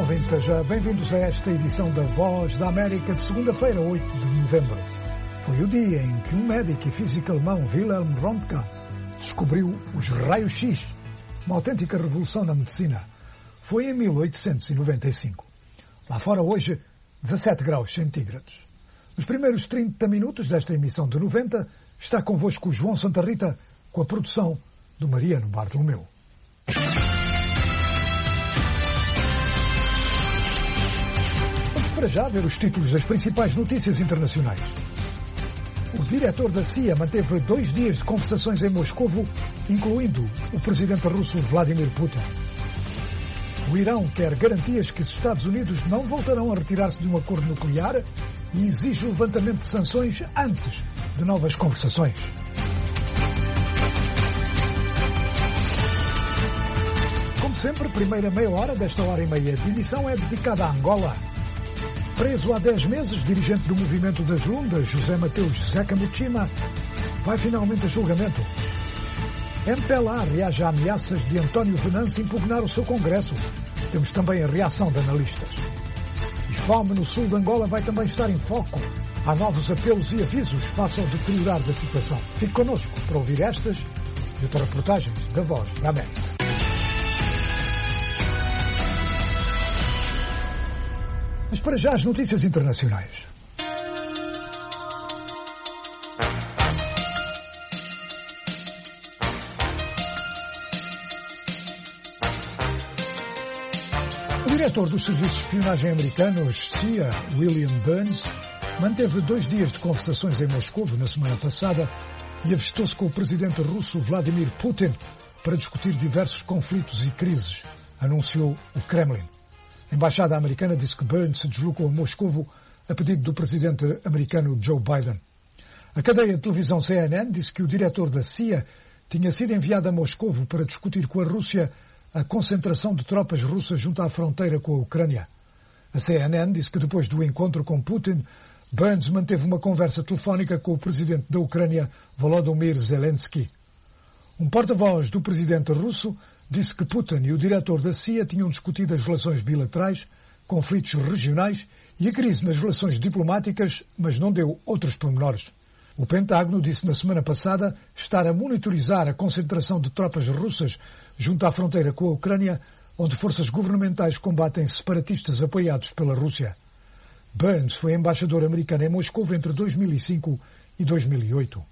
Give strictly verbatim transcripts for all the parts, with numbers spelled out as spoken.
ouvintes, bem-vindos a esta edição da Voz da América de segunda-feira, oito de novembro. Foi o dia em que um médico e físico alemão, Wilhelm Röntgen, descobriu os raios-X, uma autêntica revolução na medicina. Foi em mil oitocentos e noventa e cinco. Lá fora hoje, dezassete graus centígrados. Nos primeiros trinta minutos desta emissão de noventa, está convosco o João Santa Rita, com a produção do Mariano Bartolomeu. Para já ver os títulos das principais notícias internacionais. O diretor da C I A manteve dois dias de conversações em Moscovo, incluindo o presidente russo Vladimir Putin. O Irão quer garantias que os Estados Unidos não voltarão a retirar-se de um acordo nuclear e exige o levantamento de sanções antes de novas conversações. Como sempre, a primeira meia hora desta hora e meia de edição é dedicada a Angola. Preso há dez meses, dirigente do movimento das Lundas, José Mateus Zeca Muchima, vai finalmente a julgamento. M P L A reage a ameaças de António Venâncio impugnar o seu Congresso. Temos também a reação de analistas. E fome no sul de Angola vai também estar em foco. Há novos apelos e avisos face ao deteriorar da situação. Fique connosco para ouvir estas e outras reportagens da Voz da América. Mas para já as notícias internacionais. O diretor dos serviços de espionagem americanos, C I A, William Burns, manteve dois dias de conversações em Moscou na semana passada e avistou-se com o presidente russo Vladimir Putin para discutir diversos conflitos e crises, anunciou o Kremlin. A embaixada americana disse que Burns se deslocou a Moscovo a pedido do presidente americano Joe Biden. A cadeia de televisão C N N disse que o diretor da C I A tinha sido enviado a Moscovo para discutir com a Rússia a concentração de tropas russas junto à fronteira com a Ucrânia. A C N N disse que depois do encontro com Putin, Burns manteve uma conversa telefónica com o presidente da Ucrânia, Volodymyr Zelensky. Um porta-voz do presidente russo disse que Putin e o diretor da C I A tinham discutido as relações bilaterais, conflitos regionais e a crise nas relações diplomáticas, mas não deu outros pormenores. O Pentágono disse na semana passada estar a monitorizar a concentração de tropas russas junto à fronteira com a Ucrânia, onde forças governamentais combatem separatistas apoiados pela Rússia. Burns foi embaixador americano em Moscou entre dois mil e cinco e dois mil e oito.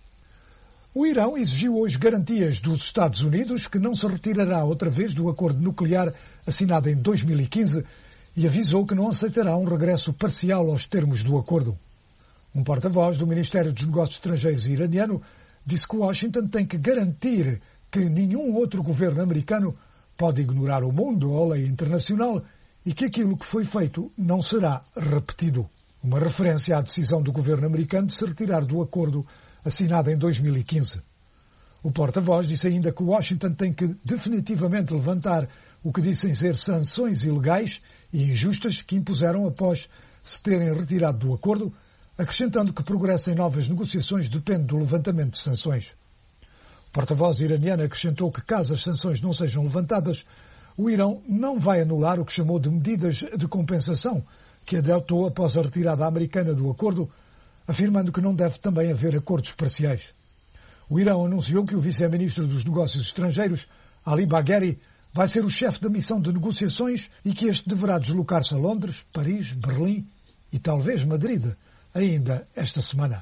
O Irão exigiu hoje garantias dos Estados Unidos que não se retirará outra vez do acordo nuclear assinado em dois mil e quinze e avisou que não aceitará um regresso parcial aos termos do acordo. Um porta-voz do Ministério dos Negócios Estrangeiros iraniano disse que Washington tem que garantir que nenhum outro governo americano pode ignorar o mundo ou a lei internacional e que aquilo que foi feito não será repetido. Uma referência à decisão do governo americano de se retirar do acordo assinado em dois mil e quinze. O porta-voz disse ainda que Washington tem que definitivamente levantar o que dizem ser sanções ilegais e injustas que impuseram após se terem retirado do acordo, acrescentando que progresso em novas negociações depende do levantamento de sanções. O porta-voz iraniano acrescentou que caso as sanções não sejam levantadas, o Irão não vai anular o que chamou de medidas de compensação que adotou após a retirada americana do acordo, afirmando que não deve também haver acordos parciais. O Irão anunciou que o vice-ministro dos Negócios Estrangeiros, Ali Bagheri, vai ser o chefe da missão de negociações e que este deverá deslocar-se a Londres, Paris, Berlim e talvez Madrid, ainda esta semana.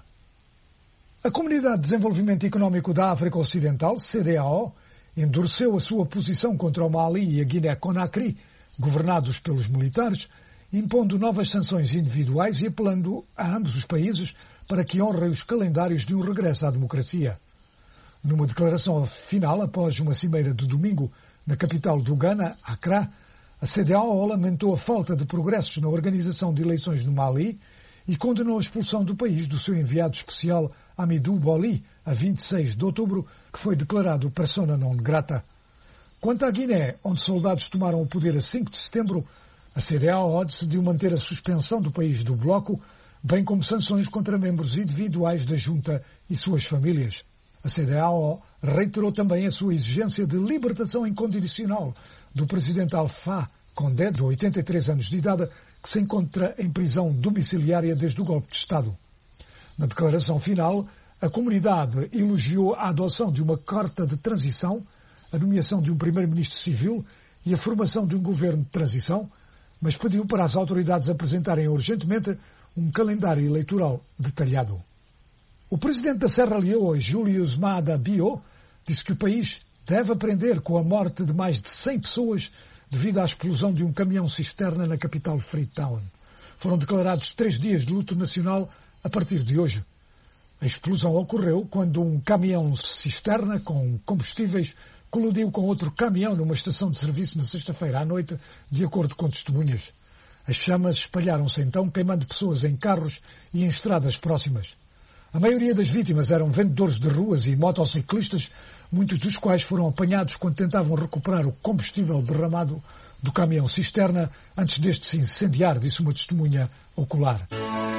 A Comunidade de Desenvolvimento Económico da África Ocidental, C D A O, endureceu a sua posição contra o Mali e a Guiné-Conakry, governados pelos militares, impondo novas sanções individuais e apelando a ambos os países para que honrem os calendários de um regresso à democracia. Numa declaração final, após uma cimeira de domingo na capital do Ghana, Accra, a C D A O lamentou a falta de progressos na organização de eleições no Mali e condenou a expulsão do país do seu enviado especial Hamidou Boli, a vinte e seis de outubro, que foi declarado persona non grata. Quanto à Guiné, onde soldados tomaram o poder a cinco de setembro, a C D A O decidiu manter a suspensão do país do bloco, bem como sanções contra membros individuais da junta e suas famílias. A C D A O reiterou também a sua exigência de libertação incondicional do presidente Alpha Condé, de oitenta e três anos de idade, que se encontra em prisão domiciliária desde o golpe de Estado. Na declaração final, a comunidade elogiou a adoção de uma carta de transição, a nomeação de um primeiro-ministro civil e a formação de um governo de transição, mas pediu para as autoridades apresentarem urgentemente um calendário eleitoral detalhado. O presidente da Serra Leoa, Julius Maada Bio, disse que o país deve aprender com a morte de mais de cem pessoas devido à explosão de um caminhão-cisterna na capital Freetown. Foram declarados três dias de luto nacional a partir de hoje. A explosão ocorreu quando um caminhão-cisterna com combustíveis colidiu com outro caminhão numa estação de serviço na sexta-feira à noite, de acordo com testemunhas. As chamas espalharam-se então, queimando pessoas em carros e em estradas próximas. A maioria das vítimas eram vendedores de ruas e motociclistas, muitos dos quais foram apanhados quando tentavam recuperar o combustível derramado do caminhão-cisterna antes deste se incendiar, disse uma testemunha ocular.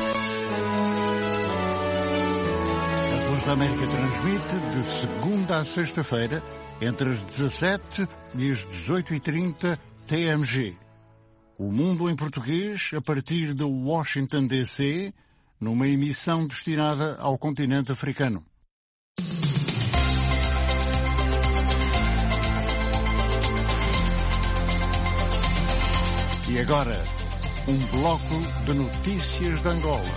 A Voz da América transmite de segunda a sexta-feira, entre as dezassete e as dezoito e trinta T M G. O Mundo em Português, a partir de Washington, D C, numa emissão destinada ao continente africano. E agora, um bloco de notícias de Angola.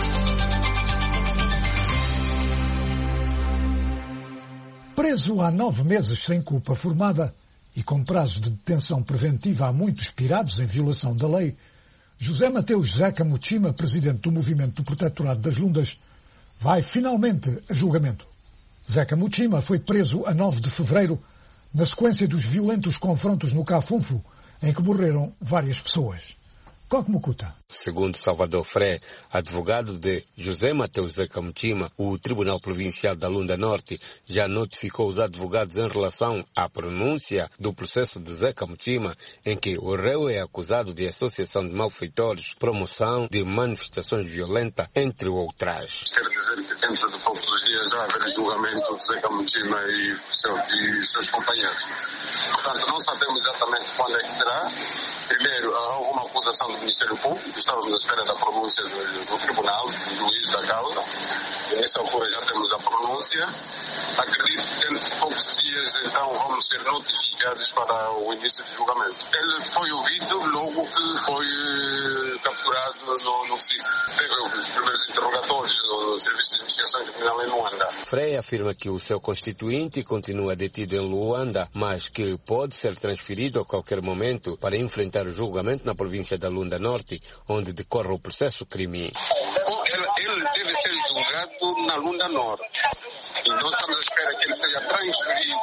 Preso há nove meses sem culpa formada e com prazo de detenção preventiva a muitos pirados em violação da lei, José Mateus Zeca Muchima, presidente do Movimento do Protetorado das Lundas, vai finalmente a julgamento. Zeca Muchima foi preso a nove de fevereiro, na sequência dos violentos confrontos no Cafunfo, em que morreram várias pessoas. Coque Mucuta. Segundo Salvador Fré, advogado de José Mateus Zeca Muchima, o Tribunal Provincial da Lunda Norte já notificou os advogados em relação à pronúncia do processo de Zeca Muchima, em que o réu é acusado de associação de malfeitores, promoção de manifestações violentas, entre outras. Quero dizer que dentro de poucos dias vai haver julgamento de Zeca Muchima e, seu, e seus companheiros. Portanto, não sabemos exatamente quando é que será. Primeiro, há alguma acusação do Ministério Público, estávamos à espera da pronúncia do, do tribunal, do juiz da causa, e nessa altura já temos a pronúncia. Acredito que dentro de poucos dias, então, vamos ser notificados para o início do julgamento. Ele foi ouvido logo que foi eh, capturado no, no sítio. Teve os primeiros interrogatórios do Serviço de Investigação Criminal em Luanda. Frei afirma que o seu constituinte continua detido em Luanda, mas que pode ser transferido a qualquer momento para enfrentar o julgamento na província da Lunda Norte, onde decorre o processo crime. Ele, ele deve ser julgado na Lunda Norte. E nós estamos à espera que ele seja transferido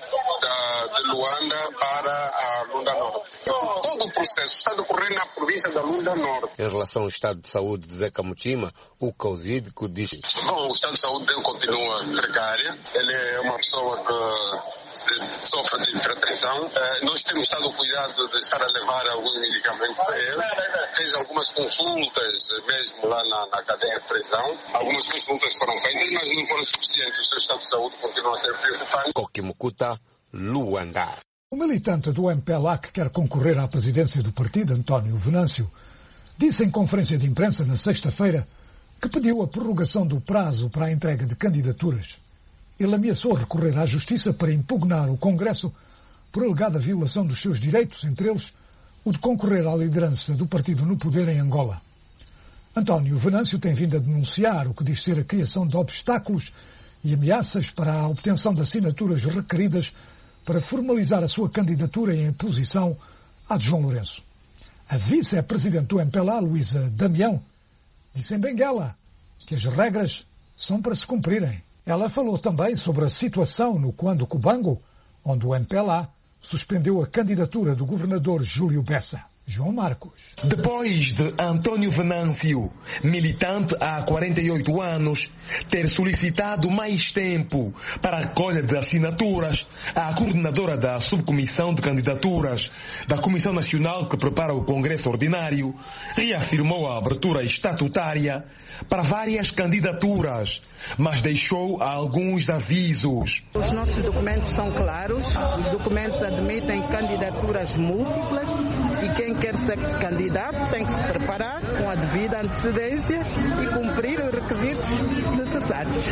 da, de Luanda para a Lunda Norte. Todo o processo está decorrendo na província da Lunda Norte. Em relação ao estado de saúde de Zeca Muchima, o causídico diz... Bom, o estado de saúde dele continua precário. Ele é uma pessoa que sofre de hipertensão. Uh, nós temos estado o cuidado de estar a levar alguns medicamentos para ele. Fez algumas consultas mesmo lá na, na cadeia de prisão. Algumas consultas foram feitas, mas não foram suficientes. O seu estado de saúde continua a ser preocupante. Coque Mucuta, Luanda. O militante do M P L A que quer concorrer à presidência do partido, António Venâncio, disse em conferência de imprensa na sexta-feira que pediu a prorrogação do prazo para a entrega de candidaturas. Ele ameaçou recorrer à Justiça para impugnar o Congresso por alegada violação dos seus direitos, entre eles o de concorrer à liderança do partido no poder em Angola. António Venâncio tem vindo a denunciar o que diz ser a criação de obstáculos e ameaças para a obtenção de assinaturas requeridas para formalizar a sua candidatura em oposição à de João Lourenço. A vice-presidente do M P L A, Luísa Damião, disse em Benguela que as regras são para se cumprirem. Ela falou também sobre a situação no Cuando Cubango, onde o M P L A suspendeu a candidatura do governador Júlio Bessa. João Marcos. Depois de António Venâncio, militante há quarenta e oito anos, ter solicitado mais tempo para a recolha de assinaturas, a coordenadora da subcomissão de candidaturas da Comissão Nacional que prepara o Congresso Ordinário reafirmou a abertura estatutária para várias candidaturas, mas deixou alguns avisos. Os nossos documentos são claros, os documentos admitem candidaturas múltiplas E quem quer ser candidato tem que se preparar com a devida antecedência e cumprir os requisitos necessários.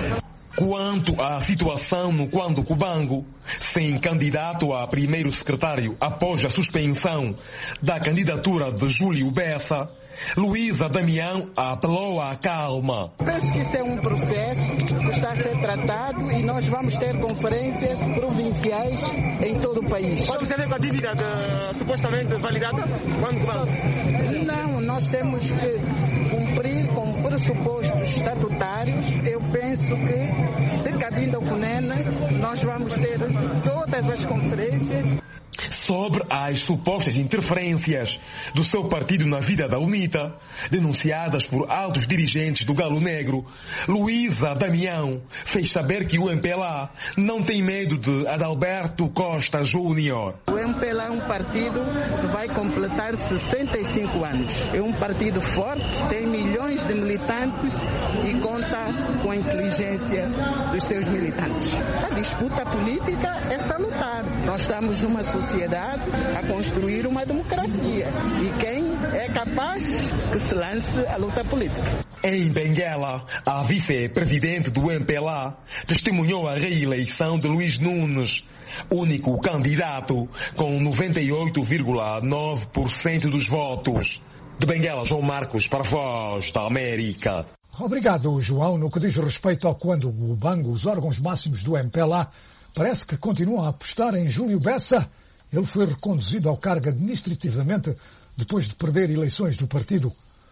Quanto à situação no Quando Cubango, sem candidato a primeiro secretário após a suspensão da candidatura de Júlio Bessa, Luísa Damião apelou à calma. Penso que isso é um processo que está a ser tratado e nós vamos ter conferências provinciais em todo o país. Pode ser com a dívida de, supostamente validada? Quando Cubango? Não, nós temos que cumprir com pressupostos estatutários. Eu penso que, de Cabinda Cunene, nós vamos ter todas as conferências. Sobre as supostas interferências do seu partido na vida da UNITA, denunciadas por altos dirigentes do Galo Negro, Luísa Damião fez saber que o M P L A não tem medo de Adalberto Costa Júnior. O M P L A é um partido que vai completar sessenta e cinco anos. É um partido forte, tem milhões de militantes e conta com a inteligência dos seus militantes. A disputa política é salutar. Nós estamos numa sociedade a construir uma democracia e quem é capaz que se lance à luta política. Em Benguela, a vice-presidente do M P L A testemunhou a reeleição de Luiz Nunes, único candidato com noventa e oito vírgula nove por cento dos votos. De Benguela, João Marcos, para a Voz da América. Obrigado, João. No que diz respeito ao Quando Cubango, os órgãos máximos do M P L A parece que continuam a apostar em Júlio Bessa. Ele foi reconduzido ao cargo administrativamente depois de perder eleições do partido.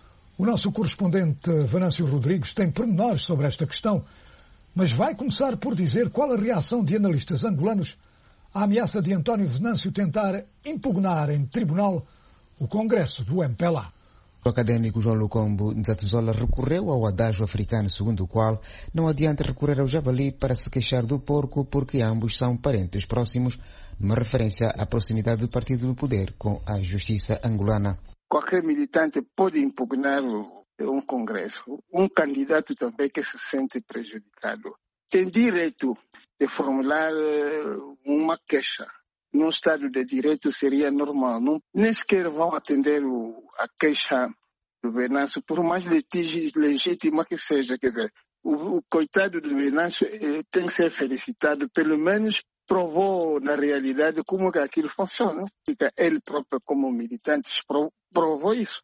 O nosso correspondente Venâncio Rodrigues tem pormenores sobre esta questão, mas vai começar por dizer qual a reação de analistas angolanos à ameaça de António Venâncio tentar impugnar em tribunal o Congresso do M P L A. O académico João Lucombo Nzatuzola recorreu ao adágio africano segundo o qual não adianta recorrer ao javali para se queixar do porco porque ambos são parentes próximos, numa referência à proximidade do partido no poder com a justiça angolana. Qualquer militante pode impugnar um congresso. Um candidato também que se sente prejudicado tem direito de formular uma queixa. Num Estado de Direito seria normal. Não, nem sequer vão atender o, a queixa do Venâncio, por mais litígio legítima que seja. Quer dizer, o, o coitado do Venâncio eh, tem que ser felicitado, pelo menos provou na realidade como que aquilo funciona. Ele próprio, como militante, provou isso.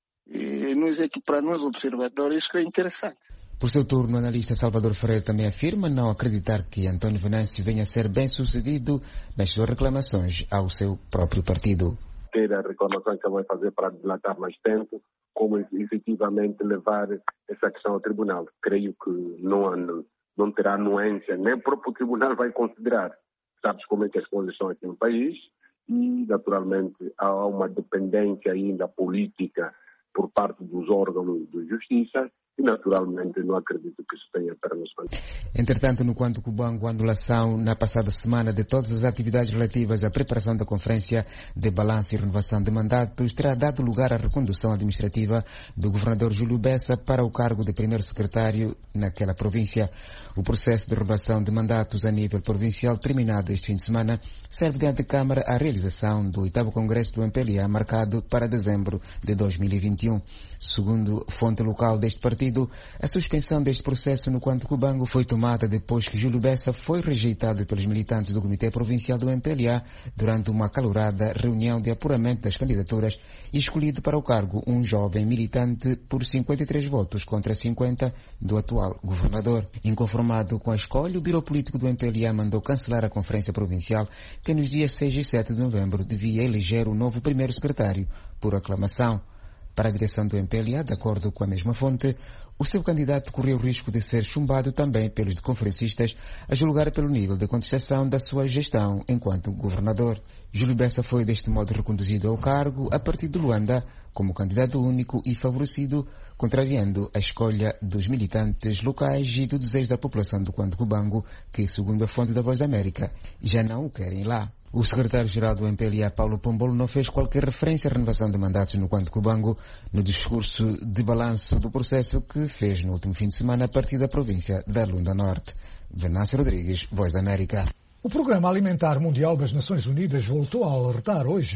E nos é que, para nós observadores, isso é interessante. Por seu turno, o analista Salvador Freire também afirma não acreditar que António Venâncio venha a ser bem sucedido nas suas reclamações ao seu próprio partido. Ter a reclamação que ele vai fazer para dilatar mais tempo, como efetivamente levar essa questão ao tribunal. Creio que não, não terá anuência, nem o próprio tribunal vai considerar. Sabes como é que as coisas são aqui no país e, naturalmente, há uma dependência ainda política por parte dos órgãos de justiça e, naturalmente, não acredito que isso tenha pernas. Entretanto, no Quando Cubango, a anulação na passada semana de todas as atividades relativas à preparação da Conferência de Balanço e Renovação de Mandatos terá dado lugar à recondução administrativa do governador Júlio Bessa para o cargo de primeiro secretário naquela província. O processo de renovação de mandatos a nível provincial, terminado este fim de semana, serve de antecâmara à realização do oitavo Congresso do M P L A, marcado para dezembro de dois mil e vinte e um. Segundo fonte local deste partido, a suspensão deste processo no Quando Cubango foi tomada depois que Júlio Bessa foi rejeitado pelos militantes do Comitê Provincial do M P L A durante uma acalorada reunião de apuramento das candidaturas e escolhido para o cargo um jovem militante por cinquenta e três votos contra cinquenta do atual governador. Inconformado com a escolha, o Biro Político do M P L A mandou cancelar a Conferência Provincial, que nos dias seis e sete de novembro devia eleger o novo primeiro secretário por aclamação. Para a direção do M P L A, de acordo com a mesma fonte, o seu candidato correu o risco de ser chumbado também pelos conferencistas, a julgar pelo nível de contestação da sua gestão enquanto governador. Júlio Bessa foi deste modo reconduzido ao cargo a partir de Luanda como candidato único e favorecido, contrariando a escolha dos militantes locais e do desejo da população do Quando Cubango, que, segundo a fonte da Voz da América, já não o querem lá. O secretário-geral do M P L A, Paulo Pombolo, não fez qualquer referência à renovação de mandatos no Quando Cubango no discurso de balanço do processo que fez no último fim de semana a partir da província da Lunda Norte. Venâncio Rodrigues, Voz da América. O Programa Alimentar Mundial das Nações Unidas voltou a alertar hoje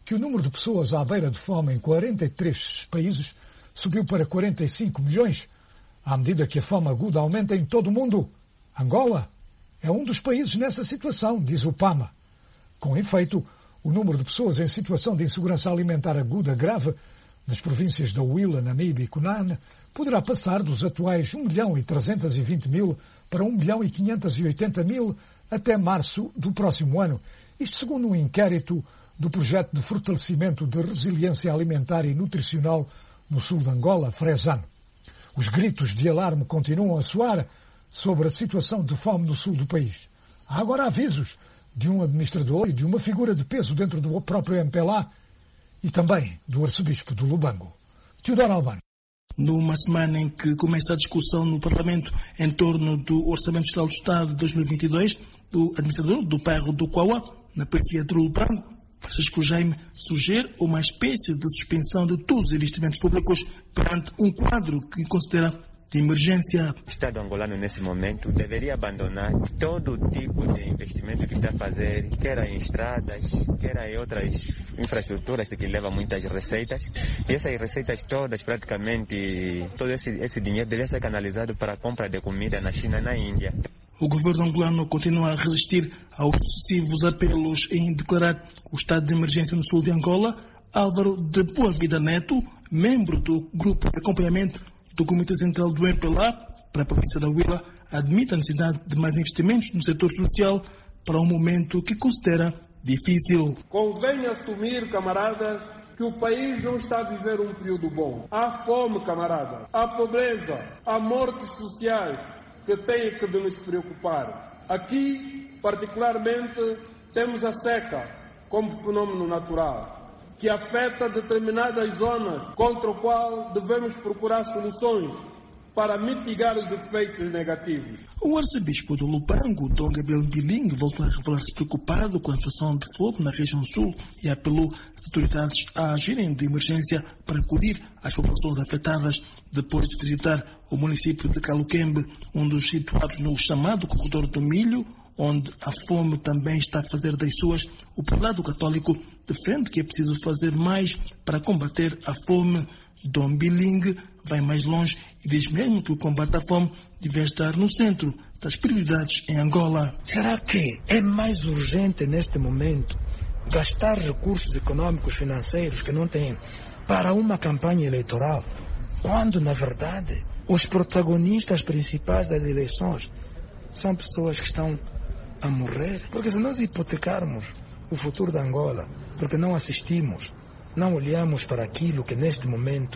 que o número de pessoas à beira de fome em quarenta e três países subiu para quarenta e cinco milhões, à medida que a fome aguda aumenta em todo o mundo. Angola é um dos países nessa situação, diz o PAMA. Com efeito, o número de pessoas em situação de insegurança alimentar aguda grave nas províncias da Huila, Namibe e Cunane poderá passar dos atuais um milhão e trezentos e vinte mil para um milhão e quinhentos e oitenta mil até março do próximo ano. Isto segundo um inquérito do Projeto de Fortalecimento de Resiliência Alimentar e Nutricional no sul de Angola, FRESAN. Os gritos de alarme continuam a soar sobre a situação de fome no sul do país. Há agora avisos de um administrador e de uma figura de peso dentro do próprio M P L A e também do arcebispo do Lubango. Teodoro Albano. Numa semana em que começa a discussão no Parlamento em torno do Orçamento Geral do Estado de dois mil e vinte e dois, o administrador do bairro do Quauá, na periferia do Lubango, Francisco Jaime, sugere uma espécie de suspensão de todos os investimentos públicos perante um quadro que considera de emergência. O Estado angolano, nesse momento, deveria abandonar todo tipo de investimento que está a fazer, quer em estradas, quer em outras infraestruturas que levam muitas receitas. E essas receitas todas, praticamente, todo esse, esse dinheiro deveria ser canalizado para a compra de comida na China e na Índia. O governo angolano continua a resistir aos sucessivos apelos em declarar o estado de emergência no sul de Angola. Álvaro de Boa Vida Neto, membro do grupo de acompanhamento do Comitê Central do M P L A para a província da Huila, admite a necessidade de mais investimentos no setor social para um momento que considera difícil. Convém assumir, camaradas, que o país não está a viver um período bom. Há fome, camaradas, há pobreza, há mortes sociais que têm que nos preocupar. Aqui, particularmente, temos a seca como fenômeno natural, que afeta determinadas zonas, contra o qual devemos procurar soluções para mitigar os efeitos negativos. O arcebispo do Lubango, Dom Gabriel Biling, voltou a revelar-se preocupado com a situação de fome na região sul e apelou às autoridades a agirem de emergência para acudir às populações afetadas depois de visitar o município de Caluquembe, um dos situados no chamado Corredor do Milho, onde a fome também está a fazer das suas. O Prelado Católico defende que é preciso fazer mais para combater a fome. Dom Biling vai mais longe e diz mesmo que o combate à fome deve estar no centro das prioridades em Angola. Será que é mais urgente neste momento gastar recursos econômicos financeiros que não tem para uma campanha eleitoral, quando na verdade os protagonistas principais das eleições são pessoas que estão a morrer? Porque se nós hipotecarmos o futuro da Angola, porque não assistimos, não olhamos para aquilo que neste momento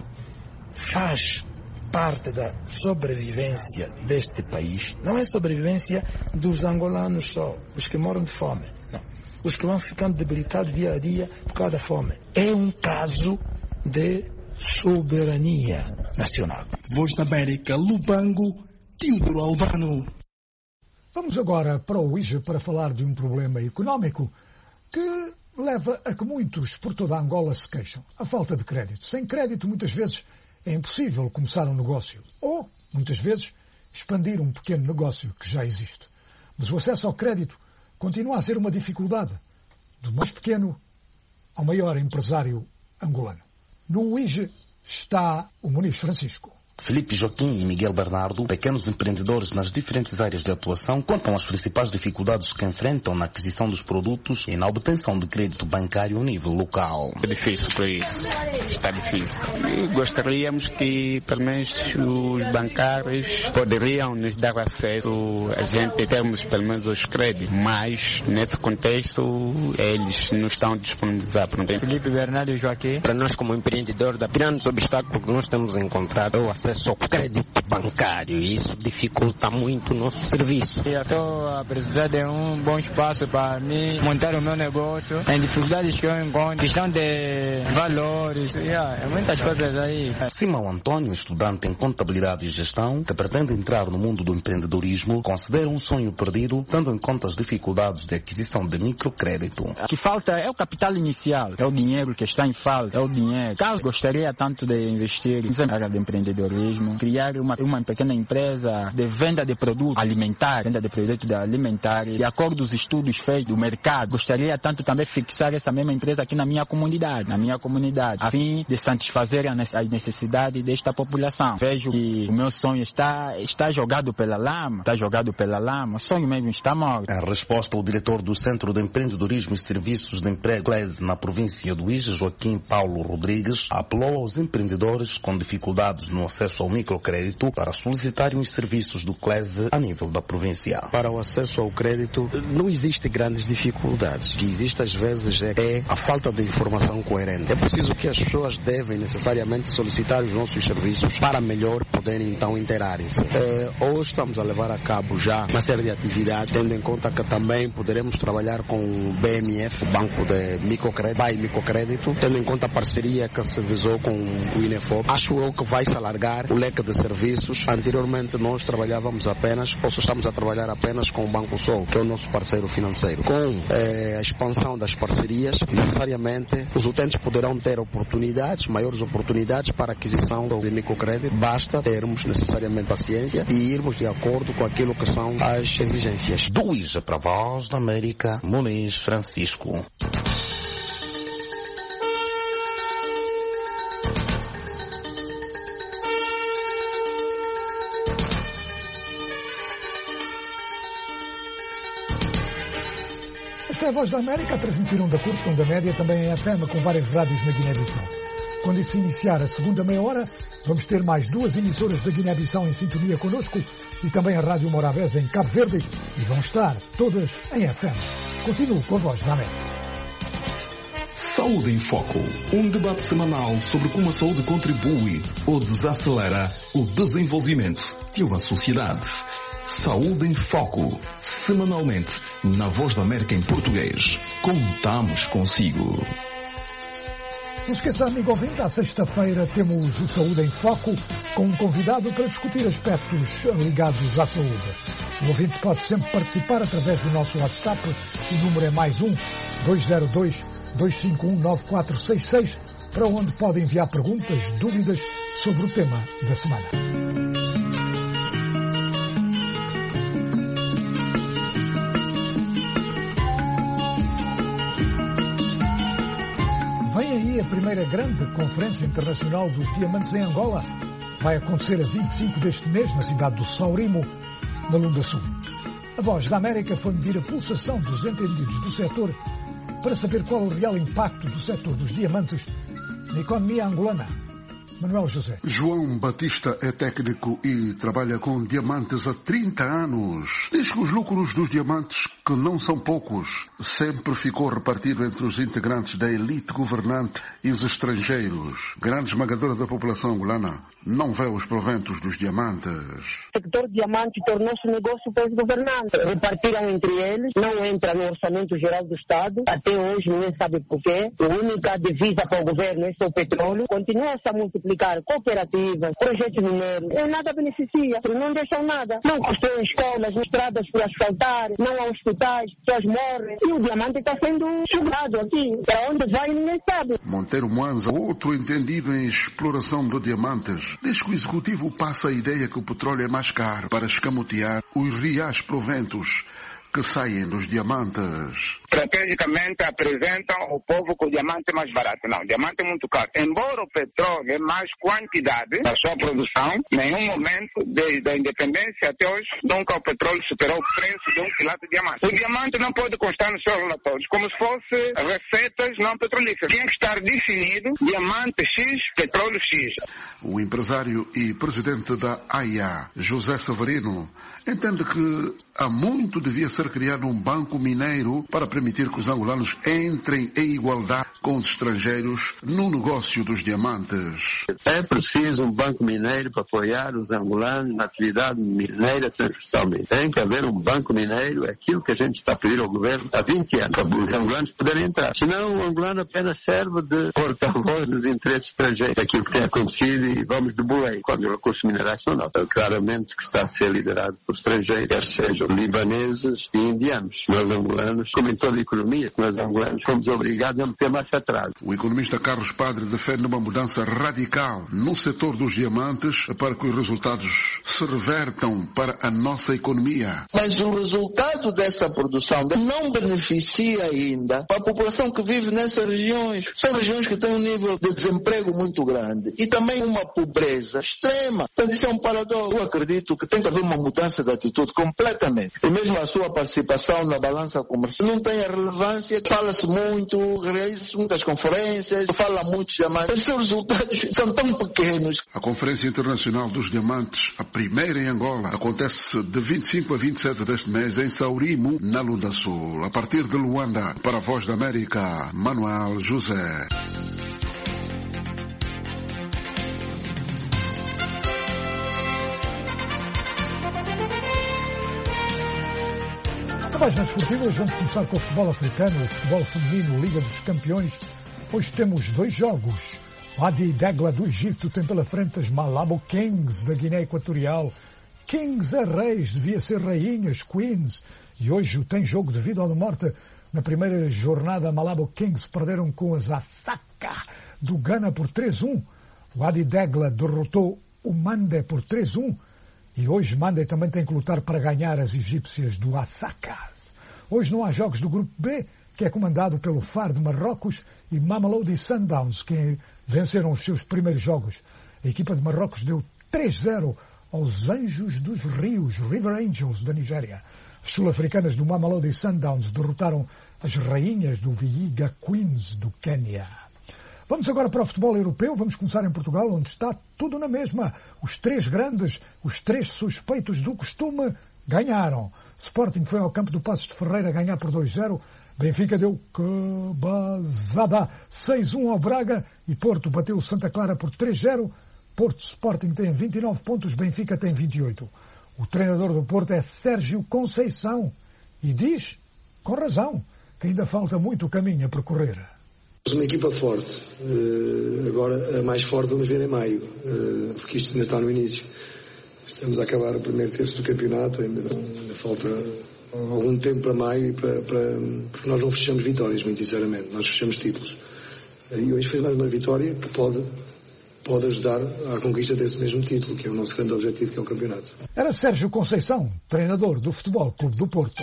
faz parte da sobrevivência deste país, não é sobrevivência dos angolanos só, os que moram de fome, não. Os que vão ficando debilitados dia a dia por causa da fome. É um caso de soberania nacional. Voz da América, Lubango, Teodoro Albano. Vamos agora para o I J E para falar de um problema económico que leva a que muitos por toda a Angola se queixam. A falta de crédito. Sem crédito, muitas vezes, é impossível começar um negócio. Ou, muitas vezes, expandir um pequeno negócio que já existe. Mas o acesso ao crédito continua a ser uma dificuldade, do mais pequeno ao maior empresário angolano. No I J E está o Muniz Francisco. Felipe Joaquim e Miguel Bernardo, pequenos empreendedores nas diferentes áreas de atuação, contam as principais dificuldades que enfrentam na aquisição dos produtos e na obtenção de crédito bancário a nível local. É difícil para isso, está difícil. E gostaríamos que, pelo menos, os bancários poderiam nos dar acesso a gente termos, pelo menos, os créditos, mas, nesse contexto, eles não estão disponibilizados. Felipe Bernardo e Joaquim, para nós como empreendedor, o grande obstáculo que nós temos encontrado é o acesso ao crédito bancário, e isso dificulta muito o nosso serviço. Eu estou a precisar de um bom espaço para mim montar o meu negócio. Em dificuldades que eu encontro, questão de valores, yeah, é muitas coisas aí. Simão Antônio, estudante em contabilidade e gestão, que pretende entrar no mundo do empreendedorismo, considera um sonho perdido, tendo em conta as dificuldades de aquisição de microcrédito. O que falta é o capital inicial, é o dinheiro que está em falta, é o dinheiro. Caso gostaria tanto de investir em área de empreendedorismo, empreendedorismo, criar uma, uma pequena empresa de venda de produtos alimentares, venda de produtos alimentares, de acordo com os estudos feitos do mercado. Gostaria tanto também fixar essa mesma empresa aqui na minha comunidade, na minha comunidade, a fim de satisfazer as necessidades desta população. Vejo que o meu sonho está, está jogado pela lama, está jogado pela lama, o sonho mesmo está morto. A resposta ao diretor do Centro de Empreendedorismo e Serviços de Emprego CLES na província do Ije, Joaquim Paulo Rodrigues, apelou aos empreendedores com dificuldades no acesso ao microcrédito para solicitarem os serviços do CLES a nível da província. Para o acesso ao crédito não existe grandes dificuldades. O que existe às vezes é, é a falta de informação coerente. É preciso que as pessoas devem necessariamente solicitar os nossos serviços para melhor poderem então interarem-se. É, hoje estamos a levar a cabo já uma série de atividades, tendo em conta que também poderemos trabalhar com o B M F, o Banco de Microcrédito, Bai Microcrédito, tendo em conta a parceria que se visou com o INEFOP. Acho eu que vai se alargar o leque de serviços. Anteriormente nós trabalhávamos apenas, ou estamos a trabalhar apenas com o Banco Sol, que é o nosso parceiro financeiro. Com eh, a expansão das parcerias, necessariamente os utentes poderão ter oportunidades, maiores oportunidades para aquisição de microcrédito. Basta termos necessariamente paciência e irmos de acordo com aquilo que são as exigências. Do Ije para a Voz da América, Muniz Francisco. Esta é a Voz da América, a transmitir onda curta, onda média, também em F M, com várias rádios na Guiné-Bissau. Quando se iniciar a segunda meia hora, vamos ter mais duas emissoras da Guiné-Bissau em sintonia connosco e também a Rádio Morabeza em Cabo Verde, e vão estar todas em F M. Continuo com a Voz da América. Saúde em Foco, um debate semanal sobre como a saúde contribui ou desacelera o desenvolvimento de uma sociedade. Saúde em Foco, semanalmente, na Voz da América em português. Contamos consigo. Não esqueça, amigo ouvinte, à sexta-feira temos o Saúde em Foco com um convidado para discutir aspectos ligados à saúde. O ouvinte pode sempre participar através do nosso WhatsApp. O número é mais um, dois zero dois, dois cinco um, nove quatro seis seis, para onde pode enviar perguntas, dúvidas sobre o tema da semana. A primeira grande Conferência Internacional dos Diamantes em Angola vai acontecer a vinte e cinco deste mês na cidade do Saurimo, na Lunda Sul. A Voz da América foi medir a pulsação dos entendidos do setor para saber qual o real impacto do setor dos diamantes na economia angolana. Manuel José. João Batista é técnico e trabalha com diamantes há trinta anos. Diz que os lucros dos diamantes, que não são poucos, sempre ficou repartido entre os integrantes da elite governante e os estrangeiros. Grande esmagadora da população angolana não vê os proventos dos diamantes. O sector diamante tornou-se um negócio para os governantes. Repartiram entre eles, não entra no orçamento geral do Estado. Até hoje ninguém sabe porquê. A única divisa para o governo é só o petróleo. Continua-se a multiplicar cooperativas, projetos mineiros. E nada beneficia, não deixam nada. Não constroem escolas, estradas por asfaltar, não há hospitais, pessoas morrem. E o diamante está sendo sugado aqui. Para onde vai ninguém sabe. Monteiro Mwanza, outro entendido em exploração de diamantes, diz que o executivo passa a ideia que o petróleo é mais caro para escamotear os reais proventos que saem dos diamantes. Estrategicamente apresentam ao povo que o diamante é mais barato. Não, o diamante é muito caro. Embora o petróleo é mais quantidade da sua produção, em nenhum momento, desde a independência até hoje, nunca o petróleo superou o preço de um quilate de diamante. O diamante não pode constar nos seus relatórios, como se fosse receitas não petrolíferas. Tem que estar definido diamante X, petróleo X. O empresário e presidente da A I A, José Severino, entende que há muito devia ser criado um banco mineiro para permitir que os angolanos entrem em igualdade com os estrangeiros no negócio dos diamantes. É preciso um banco mineiro para apoiar os angolanos na atividade mineira transversalmente. Tem que haver um banco mineiro, é aquilo que a gente está a pedir ao governo há vinte anos, para os angolanos poderem entrar. Senão o angolano apenas serve de porta-voz dos interesses estrangeiros. Aquilo que tem acontecido e vamos de boleio quando os recursos minerais são nossos. Então, claramente que está a ser liderado por estrangeiros, quer sejam libaneses e indianos. Nós angolanos, como em toda a economia, nós angolanos fomos obrigados a meter mais se atrase. O economista Carlos Padre defende uma mudança radical no setor dos diamantes para que os resultados se revertam para a nossa economia. Mas o resultado dessa produção não beneficia ainda a população que vive nessas regiões. São regiões que têm um nível de desemprego muito grande e também uma pobreza extrema. Então isso é um paradoxo. Eu acredito que tem que haver uma mudança de atitude completamente. E mesmo a sua participação na balança comercial não tem a relevância. Fala-se muito, realiza-se muitas conferências, fala muito de diamantes. Os seus resultados são tão pequenos. A Conferência Internacional dos Diamantes, a primeira em Angola, acontece de vinte e cinco a vinte e sete deste mês em Saurimo, na Lunda Sul. A partir de Luanda, para a Voz da América, Manuel José. Na página esportiva, vamos começar com o futebol africano, o futebol feminino, Liga dos Campeões. Hoje temos dois jogos. O Wadi Degla do Egito tem pela frente as Malabo Kings da Guiné Equatorial. Kings é reis, devia ser rainhas, queens. E hoje tem jogo de vida ou de morte. Na primeira jornada, Malabo Kings perderam com as Asaka do Ghana por três a um. O Wadi Degla derrotou o Mande por três a um. E hoje Mande também tem que lutar para ganhar as egípcias do Asaka. Hoje não há jogos do Grupo B, que é comandado pelo F A R de Marrocos e Mamelodi Sundowns, que venceram os seus primeiros jogos. A equipa de Marrocos deu três a zero aos Anjos dos Rios, River Angels, da Nigéria. As sul-africanas do Mamelodi Sundowns derrotaram as rainhas do Vihiga Queens, do Quênia. Vamos agora para o futebol europeu. Vamos começar em Portugal, onde está tudo na mesma. Os três grandes, os três suspeitos do costume, ganharam. Sporting foi ao campo do Passos de Ferreira ganhar por dois a zero. Benfica deu cabazada seis a um ao Braga e Porto bateu o Santa Clara por três a zero. Porto Sporting tem vinte e nove pontos, Benfica tem vinte e oito. O treinador do Porto é Sérgio Conceição e diz, com razão, que ainda falta muito caminho a percorrer. Uma equipa forte, uh, agora a mais forte vamos ver em maio, uh, porque isto ainda está no início. Estamos a acabar o primeiro terço do campeonato, ainda, ainda falta algum tempo para maio, e para, para, porque nós não fechamos vitórias, muito sinceramente, nós fechamos títulos. E hoje foi mais uma vitória que pode, pode ajudar à conquista desse mesmo título, que é o nosso grande objetivo, que é o campeonato. Era Sérgio Conceição, treinador do Futebol Clube do Porto.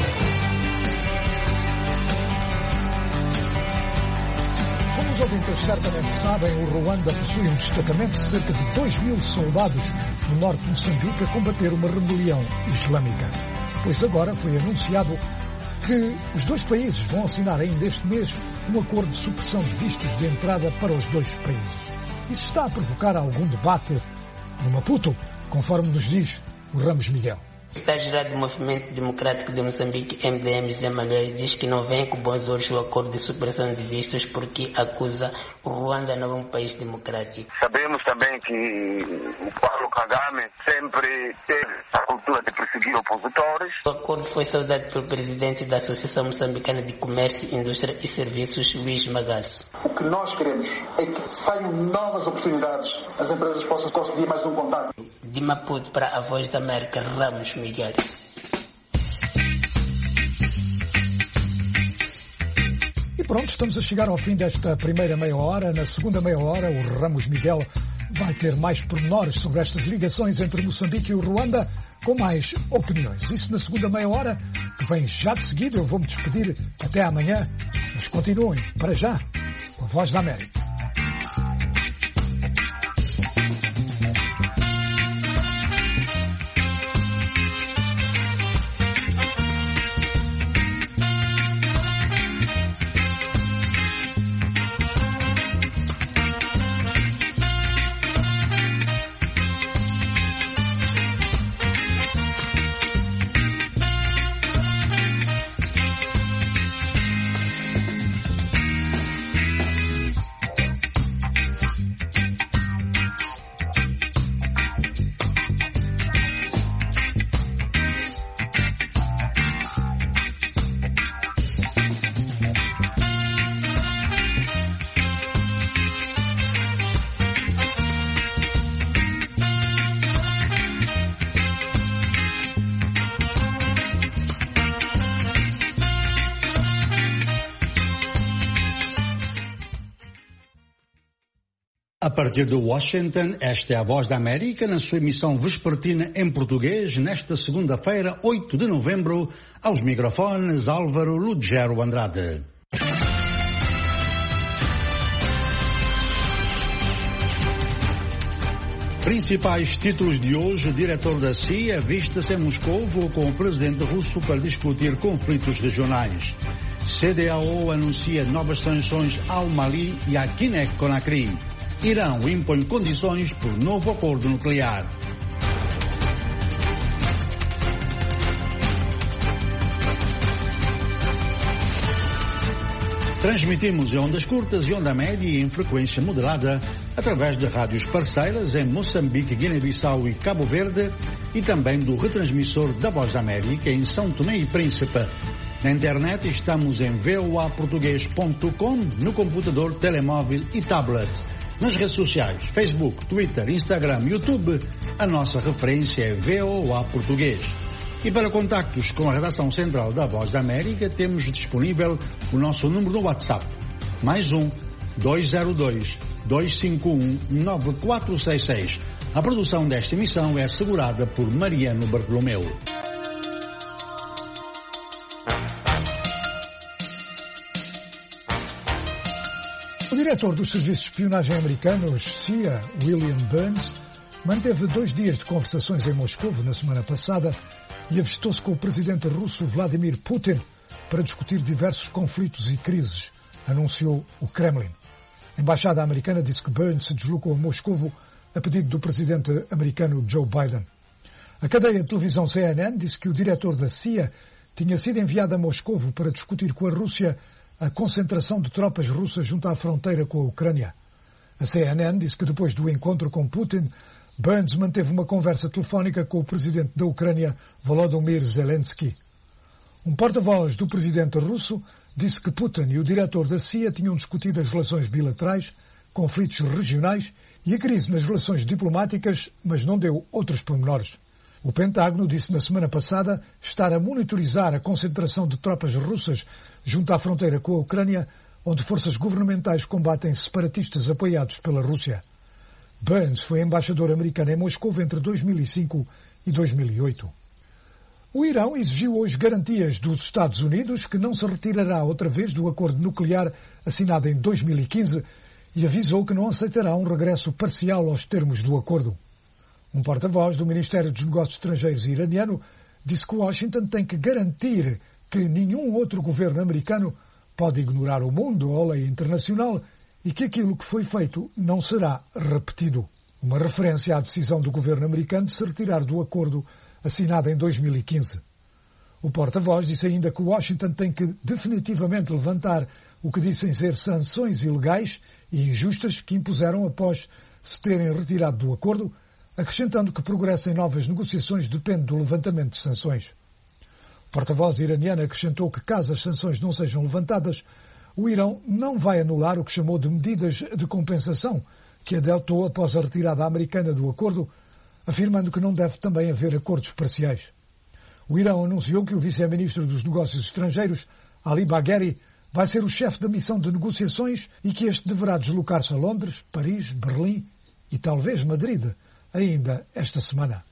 Os ouvintes certamente sabem, o Ruanda possui um destacamento de cerca de dois mil soldados no norte de Moçambique a combater uma rebelião islâmica. Pois agora foi anunciado que os dois países vão assinar ainda este mês um acordo de supressão de vistos de entrada para os dois países. Isso está a provocar algum debate no Maputo, conforme nos diz o Ramos Miguel. O secretário-geral do Movimento Democrático de Moçambique, M D M, Zé Malheiro, diz que não vem com bons olhos o acordo de supressão de vistos porque acusa o Ruanda não é um país democrático. Sabemos também que o Paulo Kagame sempre teve a cultura de perseguir opositores. O acordo foi saudado pelo presidente da Associação Moçambicana de Comércio, Indústria e Serviços, Luís Magasso. O que nós queremos é que saiam novas oportunidades, as empresas possam conseguir mais um contato. De Maputo para a Voz da América, Ramos Miguel. E pronto, estamos a chegar ao fim desta primeira meia hora. Na segunda meia hora, o Ramos Miguel vai ter mais pormenores sobre estas ligações entre Moçambique e o Ruanda, com mais opiniões. Isso na segunda meia hora, que vem já de seguida. Eu vou-me despedir até amanhã, mas continuem, para já, com a Voz da América. A partir de Washington, esta é a Voz da América na sua emissão vespertina em português, nesta segunda-feira, oito de novembro, aos microfones Álvaro Lugero Andrade. Principais títulos de hoje: o diretor da C I A vista-se em Moscovo com o presidente russo para discutir conflitos regionais. C D A O anuncia novas sanções ao Mali e à Guiné-Conakry. Irão impõe condições por novo acordo nuclear. Transmitimos em ondas curtas e onda média e em frequência moderada através de rádios parceiras em Moçambique, Guiné-Bissau e Cabo Verde e também do retransmissor da Voz da América em São Tomé e Príncipe. Na internet estamos em voa português ponto com, no computador, telemóvel e tablet. Nas redes sociais, Facebook, Twitter, Instagram, YouTube, a nossa referência é V O A Português. E para contactos com a redação central da Voz da América, temos disponível o nosso número do WhatsApp, mais um, dois zero dois, dois cinco um, nove quatro seis seis. A produção desta emissão é assegurada por Mariano Bartolomeu. O diretor dos serviços de espionagem americanos, C I A, William Burns, manteve dois dias de conversações em Moscou na semana passada e avistou-se com o presidente russo Vladimir Putin para discutir diversos conflitos e crises, anunciou o Kremlin. A embaixada americana disse que Burns se deslocou a Moscou a pedido do presidente americano Joe Biden. A cadeia de televisão C N N disse que o diretor da C I A tinha sido enviado a Moscou para discutir com a Rússia a concentração de tropas russas junto à fronteira com a Ucrânia. A C N N disse que depois do encontro com Putin, Burns manteve uma conversa telefónica com o presidente da Ucrânia, Volodymyr Zelensky. Um porta-voz do presidente russo disse que Putin e o diretor da C I A tinham discutido as relações bilaterais, conflitos regionais e a crise nas relações diplomáticas, mas não deu outros pormenores. O Pentágono disse na semana passada estar a monitorizar a concentração de tropas russas junto à fronteira com a Ucrânia, onde forças governamentais combatem separatistas apoiados pela Rússia. Burns foi embaixador americano em Moscou entre dois mil e cinco e dois mil e oito. O Irão exigiu hoje garantias dos Estados Unidos que não se retirará outra vez do acordo nuclear assinado em dois mil e quinze e avisou que não aceitará um regresso parcial aos termos do acordo. Um porta-voz do Ministério dos Negócios Estrangeiros iraniano disse que Washington tem que garantir que nenhum outro governo americano pode ignorar o mundo ou a lei internacional e que aquilo que foi feito não será repetido. Uma referência à decisão do governo americano de se retirar do acordo assinado em dois mil e quinze. O porta-voz disse ainda que Washington tem que definitivamente levantar o que dizem ser sanções ilegais e injustas que impuseram após se terem retirado do acordo, acrescentando que progresso em novas negociações depende do levantamento de sanções. O porta-voz iraniano acrescentou que, caso as sanções não sejam levantadas, o Irão não vai anular o que chamou de medidas de compensação que adotou após a retirada americana do acordo, afirmando que não deve também haver acordos parciais. O Irão anunciou que o vice-ministro dos Negócios Estrangeiros, Ali Bagheri, vai ser o chefe da missão de negociações e que este deverá deslocar-se a Londres, Paris, Berlim e talvez Madrid, ainda esta semana.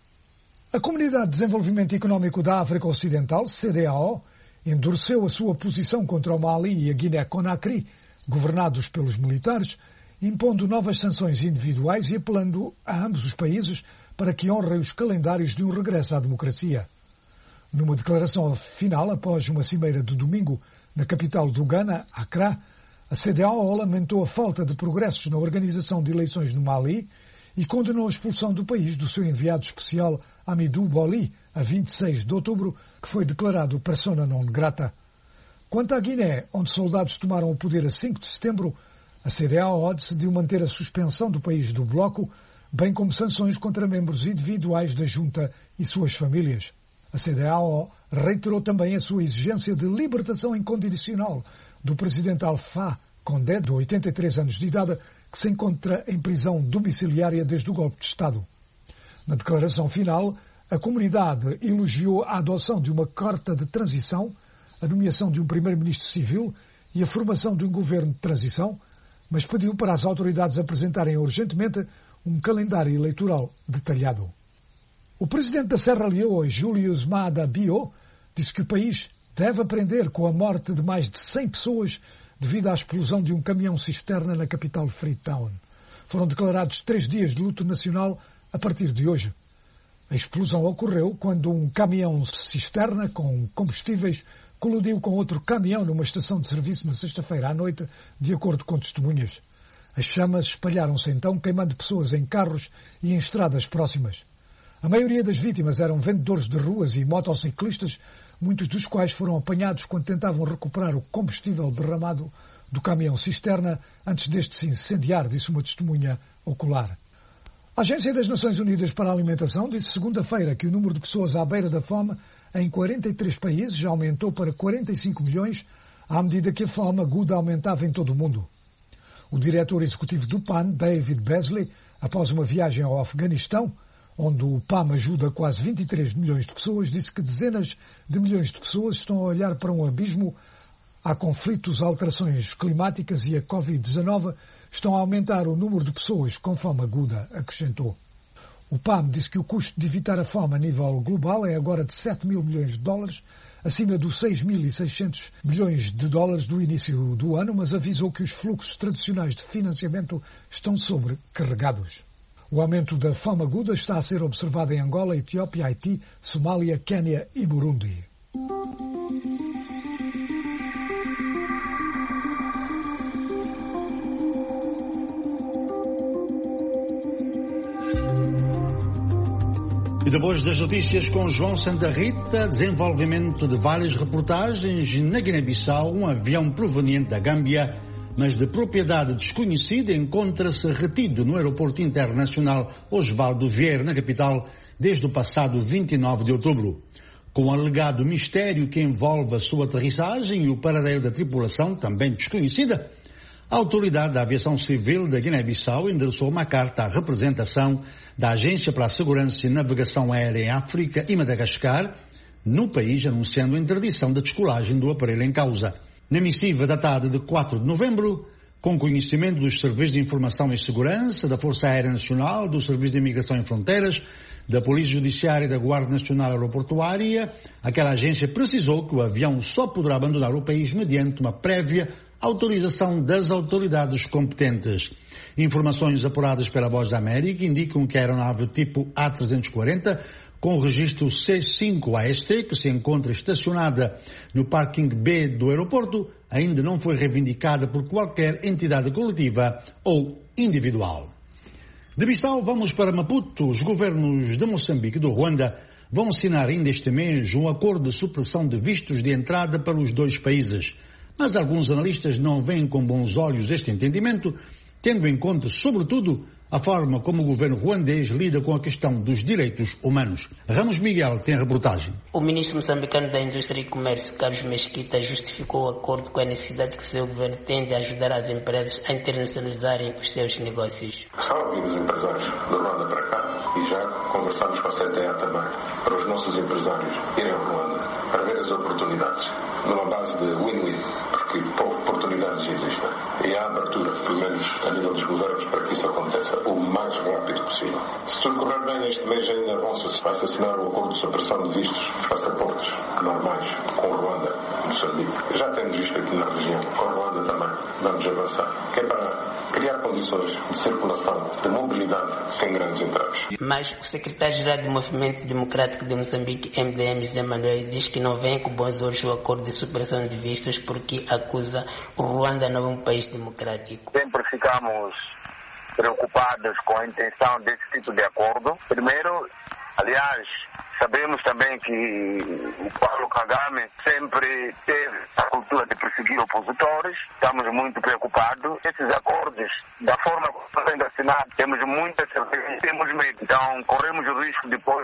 A Comunidade de Desenvolvimento Económico da África Ocidental, C D A O, endureceu a sua posição contra o Mali e a Guiné-Conakry, governados pelos militares, impondo novas sanções individuais e apelando a ambos os países para que honrem os calendários de um regresso à democracia. Numa declaração final após uma cimeira de domingo na capital do Ghana, Accra, a C D A O lamentou a falta de progressos na organização de eleições no Mali e condenou a expulsão do país do seu enviado especial Amidou Boli, a vinte e seis de outubro, que foi declarado persona non grata. Quanto à Guiné, onde soldados tomaram o poder a cinco de setembro, a C D A O decidiu manter a suspensão do país do bloco, bem como sanções contra membros individuais da junta e suas famílias. A C D A O reiterou também a sua exigência de libertação incondicional do presidente Alpha Condé, de oitenta e três anos de idade, que se encontra em prisão domiciliária desde o golpe de Estado. Na declaração final, a comunidade elogiou a adoção de uma carta de transição, a nomeação de um primeiro-ministro civil e a formação de um governo de transição, mas pediu para as autoridades apresentarem urgentemente um calendário eleitoral detalhado. O presidente da Serra Leoa, Julius Maada Bio, disse que o país deve aprender com a morte de mais de cem pessoas devido à explosão de um caminhão-cisterna na capital Freetown. Foram declarados três dias de luto nacional a partir de hoje. A explosão ocorreu quando um caminhão-cisterna com combustíveis colidiu com outro caminhão numa estação de serviço na sexta-feira à noite, de acordo com testemunhas. As chamas espalharam-se então, queimando pessoas em carros e em estradas próximas. A maioria das vítimas eram vendedores de ruas e motociclistas, muitos dos quais foram apanhados quando tentavam recuperar o combustível derramado do caminhão-cisterna antes deste se incendiar, disse uma testemunha ocular. A Agência das Nações Unidas para a Alimentação disse segunda-feira que o número de pessoas à beira da fome em quarenta e três países já aumentou para quarenta e cinco milhões, à medida que a fome aguda aumentava em todo o mundo. O diretor executivo do P A N, David Beasley, após uma viagem ao Afeganistão, onde o P A M ajuda quase vinte e três milhões de pessoas, disse que dezenas de milhões de pessoas estão a olhar para um abismo. Há conflitos, alterações climáticas e a covid dezenove estão a aumentar o número de pessoas com fome aguda, acrescentou. O P A M disse que o custo de evitar a fome a nível global é agora de sete mil milhões de dólares, acima dos seis mil e seiscentos milhões de dólares do início do ano, mas avisou que os fluxos tradicionais de financiamento estão sobrecarregados. O aumento da fome aguda está a ser observado em Angola, Etiópia, Haiti, Somália, Quênia e Burundi. E depois das notícias com João Santa Rita, desenvolvimento de várias reportagens, na Guiné-Bissau, um avião proveniente da Gâmbia, mas de propriedade desconhecida, encontra-se retido no aeroporto internacional Osvaldo Vieira, na capital, desde o passado vinte e nove de outubro. Com o alegado mistério que envolve a sua aterrissagem e o paradeiro da tripulação, também desconhecida, a Autoridade da Aviação Civil da Guiné-Bissau endereçou uma carta à representação da Agência para a Segurança e Navegação Aérea em África e Madagascar, no país, anunciando a interdição da descolagem do aparelho em causa. Na missiva datada de quatro de novembro, com conhecimento dos Serviços de Informação e Segurança, da Força Aérea Nacional, do Serviço de Imigração e Fronteiras, da Polícia Judiciária e da Guarda Nacional Aeroportuária, aquela agência precisou que o avião só poderá abandonar o país mediante uma prévia autorização das autoridades competentes. Informações apuradas pela Voz da América indicam que a aeronave tipo A trezentos e quarenta, com o registro C cinco A S T, que se encontra estacionada no parking B do aeroporto, ainda não foi reivindicada por qualquer entidade coletiva ou individual. De Bissau, vamos para Maputo. Os governos de Moçambique e do Ruanda vão assinar ainda este mês um acordo de supressão de vistos de entrada para os dois países. Mas alguns analistas não veem com bons olhos este entendimento, tendo em conta, sobretudo, a forma como o governo ruandês lida com a questão dos direitos humanos. Ramos Miguel tem a reportagem. O ministro moçambicano da Indústria e Comércio, Carlos Mesquita, justificou o acordo com a necessidade que o seu governo tem de ajudar as empresas a internacionalizarem os seus negócios. Só ouvimos empresários da Ruanda para cá e já conversamos com a C T A também, para os nossos empresários irem ao Ruanda, para ver as oportunidades, numa base de win-win, porque oportunidades existem. E há abertura, pelo menos a nível dos governos, para que isso aconteça o mais rápido possível. Se tudo correr bem, este mês ainda vão-se assinar o acordo de supressão de vistos dos passaportes normais com Ruanda, Moçambique. Já temos isto aqui na região, com Ruanda também. Vamos avançar, que é para criar condições de circulação, de mobilidade, sem grandes entraves. Mas o secretário-geral do Movimento Democrático de Moçambique, M D M, Zé Manuel, diz que não vem com bons olhos o acordo de supressão de vistos porque acusa o Ruanda não é um país democrático. Sempre ficamos preocupados com a intenção desse tipo de acordo. Primeiro, aliás, sabemos também que o Paulo Kagame sempre teve a cultura de perseguir opositores. Estamos muito preocupados. Esses acordos, da forma como estão sendo assinados, temos muita certeza, temos medo. Então, corremos o risco depois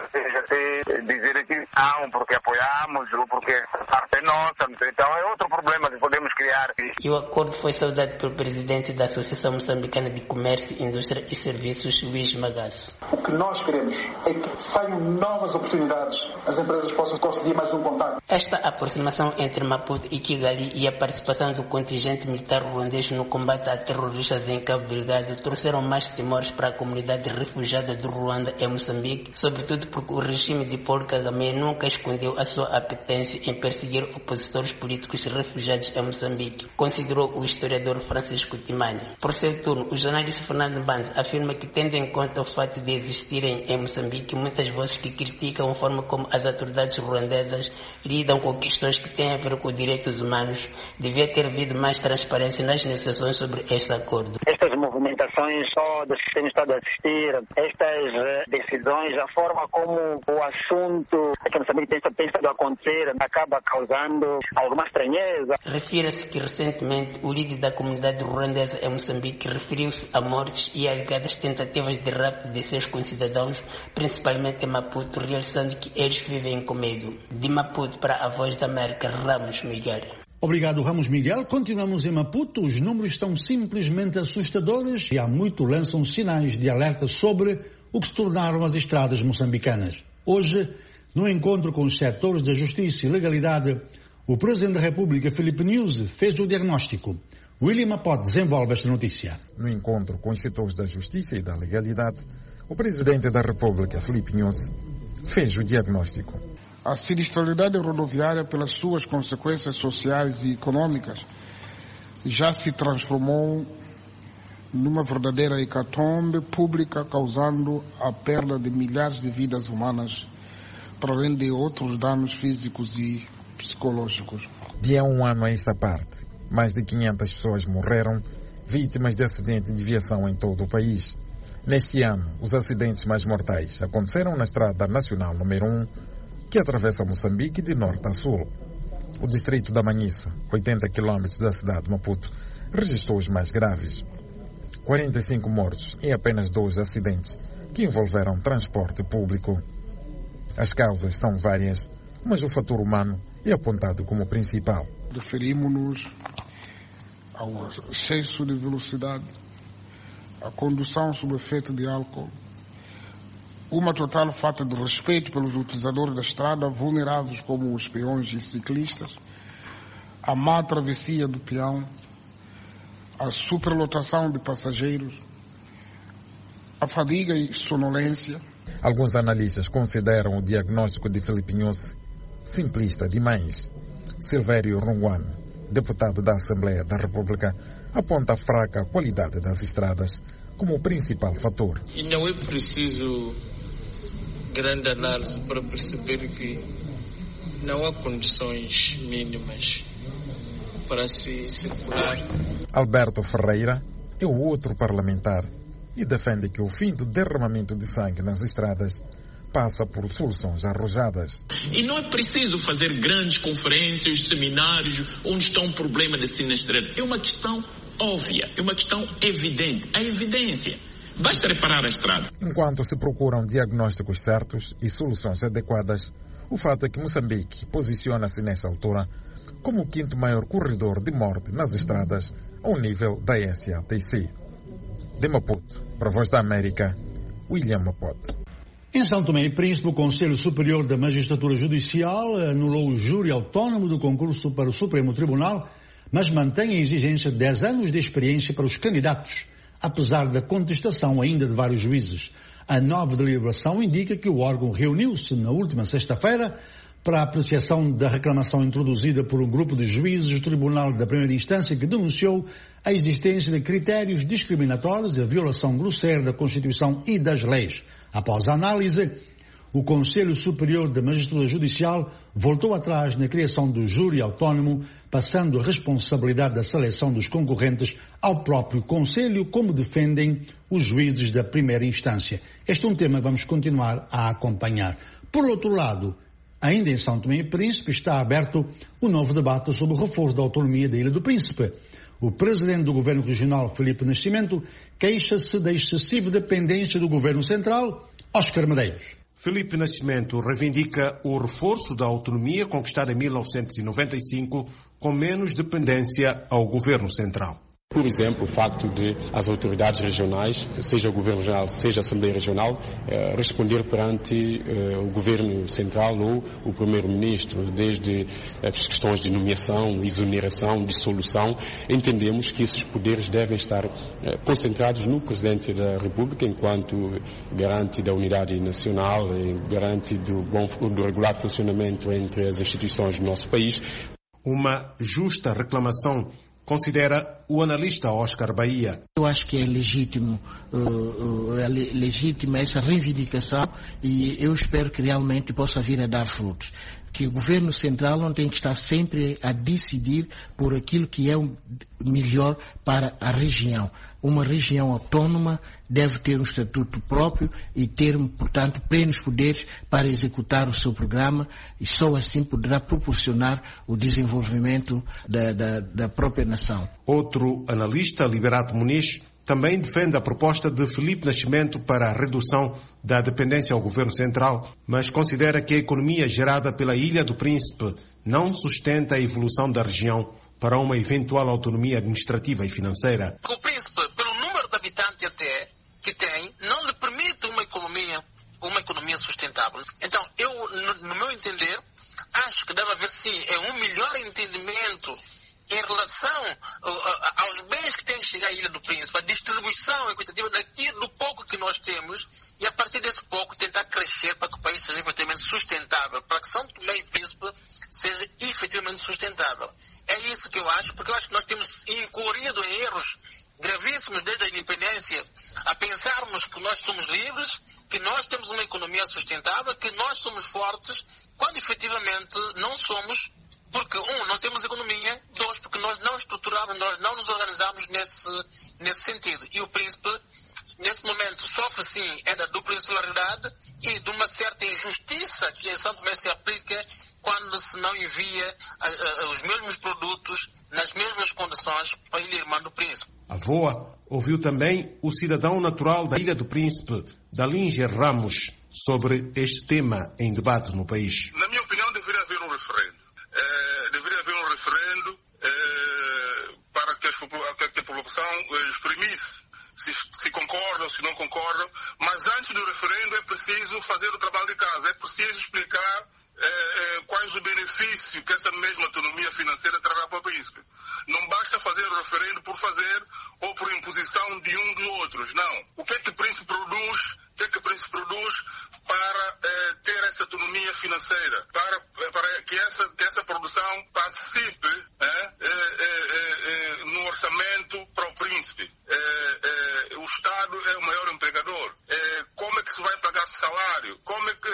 de dizer que não, porque apoiamos ou porque essa parte é nossa. Então, é outro problema que podemos criar. E o acordo foi saudado pelo presidente da Associação Moçambicana de Comércio, Indústria e Serviços, Luís Magasso. O que nós queremos é que saiam novas oportunidades oportunidades, as empresas possam conseguir mais um contacto. Esta aproximação entre Maputo e Kigali e a participação do contingente militar ruandês no combate a terroristas em Cabo Delgado trouxeram mais temores para a comunidade refugiada do Ruanda em Moçambique, sobretudo porque o regime de Paul Kagame nunca escondeu a sua apetência em perseguir opositores políticos refugiados em Moçambique, considerou o historiador Francisco Timani. Por seu turno, o jornalista Fernando Bandes afirma que, tendo em conta o fato de existirem em Moçambique muitas vozes que criticam a forma como as autoridades ruandesas lidam com questões que têm a ver com direitos humanos, devia ter havido mais transparência nas negociações sobre este acordo. Estas movimentações todas que temos estado a assistir, estas decisões, a forma como o assunto que Moçambique tem, tem estado a acontecer, acaba causando alguma estranheza. Refira-se que recentemente o líder da comunidade ruandesa em Moçambique referiu-se a mortes e alegadas tentativas de rapto de seus concidadãos, principalmente em Maputo, realçando que eles vivem com medo. De Maputo para a Voz da América, Ramos Miguel. Obrigado, Ramos Miguel. Continuamos em Maputo. Os números estão simplesmente assustadores e há muito lançam sinais de alerta sobre o que se tornaram as estradas moçambicanas. Hoje, no encontro com os setores da Justiça e Legalidade, o Presidente da República, Filipe Nyusi, fez o diagnóstico. William Mapote desenvolve esta notícia. No encontro com os setores da Justiça e da Legalidade, o Presidente da República, Filipe Nyusi, fez o diagnóstico. A sinistralidade rodoviária, pelas suas consequências sociais e econômicas, já se transformou numa verdadeira hecatombe pública, causando a perda de milhares de vidas humanas, para além de outros danos físicos e psicológicos. De há um ano a esta parte, mais de quinhentas pessoas morreram vítimas de acidente de viação em todo o país. Neste ano, os acidentes mais mortais aconteceram na Estrada Nacional número um, que atravessa Moçambique de norte a sul. O distrito da Manhissa, oitenta quilômetros da cidade de Maputo, registrou os mais graves. quarenta e cinco mortos em apenas dois acidentes que envolveram transporte público. As causas são várias, mas o fator humano é apontado como principal. Referimos-nos ao excesso de velocidade, a condução sob efeito de álcool, uma total falta de respeito pelos utilizadores da estrada, vulneráveis como os peões e ciclistas, a má travessia do peão, a superlotação de passageiros, a fadiga e sonolência. Alguns analistas consideram o diagnóstico de Filipe Nyusi simplista demais. Silvério Ronguano, deputado da Assembleia da República, aponta a fraca qualidade das estradas como o principal fator. E não é preciso grande análise para perceber que não há condições mínimas para se circular. Alberto Ferreira é o outro parlamentar e defende que o fim do derramamento de sangue nas estradas passa por soluções arrojadas. E não é preciso fazer grandes conferências, seminários, onde está um problema de sinistralidade. É uma questão óbvia, é uma questão evidente, a evidência. Basta reparar a estrada. Enquanto se procuram diagnósticos certos e soluções adequadas, o fato é que Moçambique posiciona-se nessa altura como o quinto maior corredor de morte nas estradas ao nível da S A T C. De Maputo, para a Voz da América, William Mapote. Em São Tomé e Príncipe, o Conselho Superior da Magistratura Judicial anulou o júri autónomo do concurso para o Supremo Tribunal, mas mantém a exigência de dez anos de experiência para os candidatos, apesar da contestação ainda de vários juízes. A nova deliberação indica que o órgão reuniu-se na última sexta-feira para a apreciação da reclamação introduzida por um grupo de juízes do Tribunal da Primeira Instância que denunciou a existência de critérios discriminatórios e a violação grosseira da Constituição e das leis. Após a análise, o Conselho Superior da Magistratura Judicial voltou atrás na criação do júri autónomo, passando a responsabilidade da seleção dos concorrentes ao próprio Conselho, como defendem os juízes da primeira instância. Este é um tema que vamos continuar a acompanhar. Por outro lado, ainda em São Tomé e Príncipe, está aberto o novo debate sobre o reforço da autonomia da Ilha do Príncipe. O presidente do Governo Regional, Filipe Nascimento, queixa-se da excessiva dependência do Governo Central, Oscar Medeiros. Filipe Nascimento reivindica o reforço da autonomia conquistada em mil novecentos e noventa e cinco com menos dependência ao Governo Central. Por exemplo, o facto de as autoridades regionais, seja o Governo Regional, seja a Assembleia Regional, eh, responder perante eh, o Governo Central ou o Primeiro-Ministro, desde as questões de nomeação, exoneração, dissolução. Entendemos que esses poderes devem estar eh, concentrados no Presidente da República, enquanto garante da unidade nacional, garante do, bom, do regular funcionamento entre as instituições do nosso país. Uma justa reclamação, considera o analista Oscar Bahia. Eu acho que é legítimo, uh, uh, é legítima essa reivindicação e eu espero que realmente possa vir a dar frutos. Que o governo central não tem que estar sempre a decidir por aquilo que é o melhor para a região. Uma região autónoma deve ter um estatuto próprio e ter, portanto, plenos poderes para executar o seu programa e só assim poderá proporcionar o desenvolvimento da, da, da própria nação. Outro analista, Liberato Muniz, também defende a proposta de Filipe Nascimento para a redução da dependência ao governo central, mas considera que a economia gerada pela Ilha do Príncipe não sustenta a evolução da região para uma eventual autonomia administrativa e financeira. O Príncipe, pelo número de habitantes até que tem, não lhe permite uma economia, uma economia sustentável. Então, eu, no, no meu entender, acho que deve haver sim é um melhor entendimento em relação uh, aos bens que tem que chegar à Ilha do Príncipe, a distribuição equitativa daquilo do pouco que nós temos e a partir desse pouco tentar crescer para que o país seja efetivamente sustentável, para que São Tomé e Príncipe seja efetivamente sustentável. É isso que eu acho, porque eu acho que nós temos incorrido em erros gravíssimos desde a independência, a pensarmos que nós somos livres, que nós temos uma economia sustentável, que nós somos fortes, quando efetivamente não somos. Porque, um, não temos economia, dois, porque nós não estruturamos, nós não nos organizamos nesse, nesse sentido. E o Príncipe, nesse momento, sofre, sim, é da dupla insularidade e de uma certa injustiça que em São Tomé se aplica quando se não envia a, a, os mesmos produtos nas mesmas condições para a Ilha Irmã do Príncipe. A V O A ouviu também o cidadão natural da Ilha do Príncipe, Dalinger Ramos, sobre este tema em debate no país. Na minha opinião, deveria haver um referendo. É, deveria haver um referendo é, para que, as, que a população exprimisse se, se concordam, se não concordam, mas antes do referendo é preciso fazer o trabalho de casa, é preciso explicar é, é, quais os benefícios que essa mesma autonomia financeira trará para o Príncipe. Não basta fazer o referendo por fazer ou por imposição de um dos outros, não. O que é que o Príncipe produz, o que é que o Príncipe produz para é, ter essa autonomia financeira, para, para que, essa, que essa produção participe é, é, é, é, no orçamento para o Príncipe. É, é, o Estado é o maior empregador. É, como é que se vai pagar salário? Como é que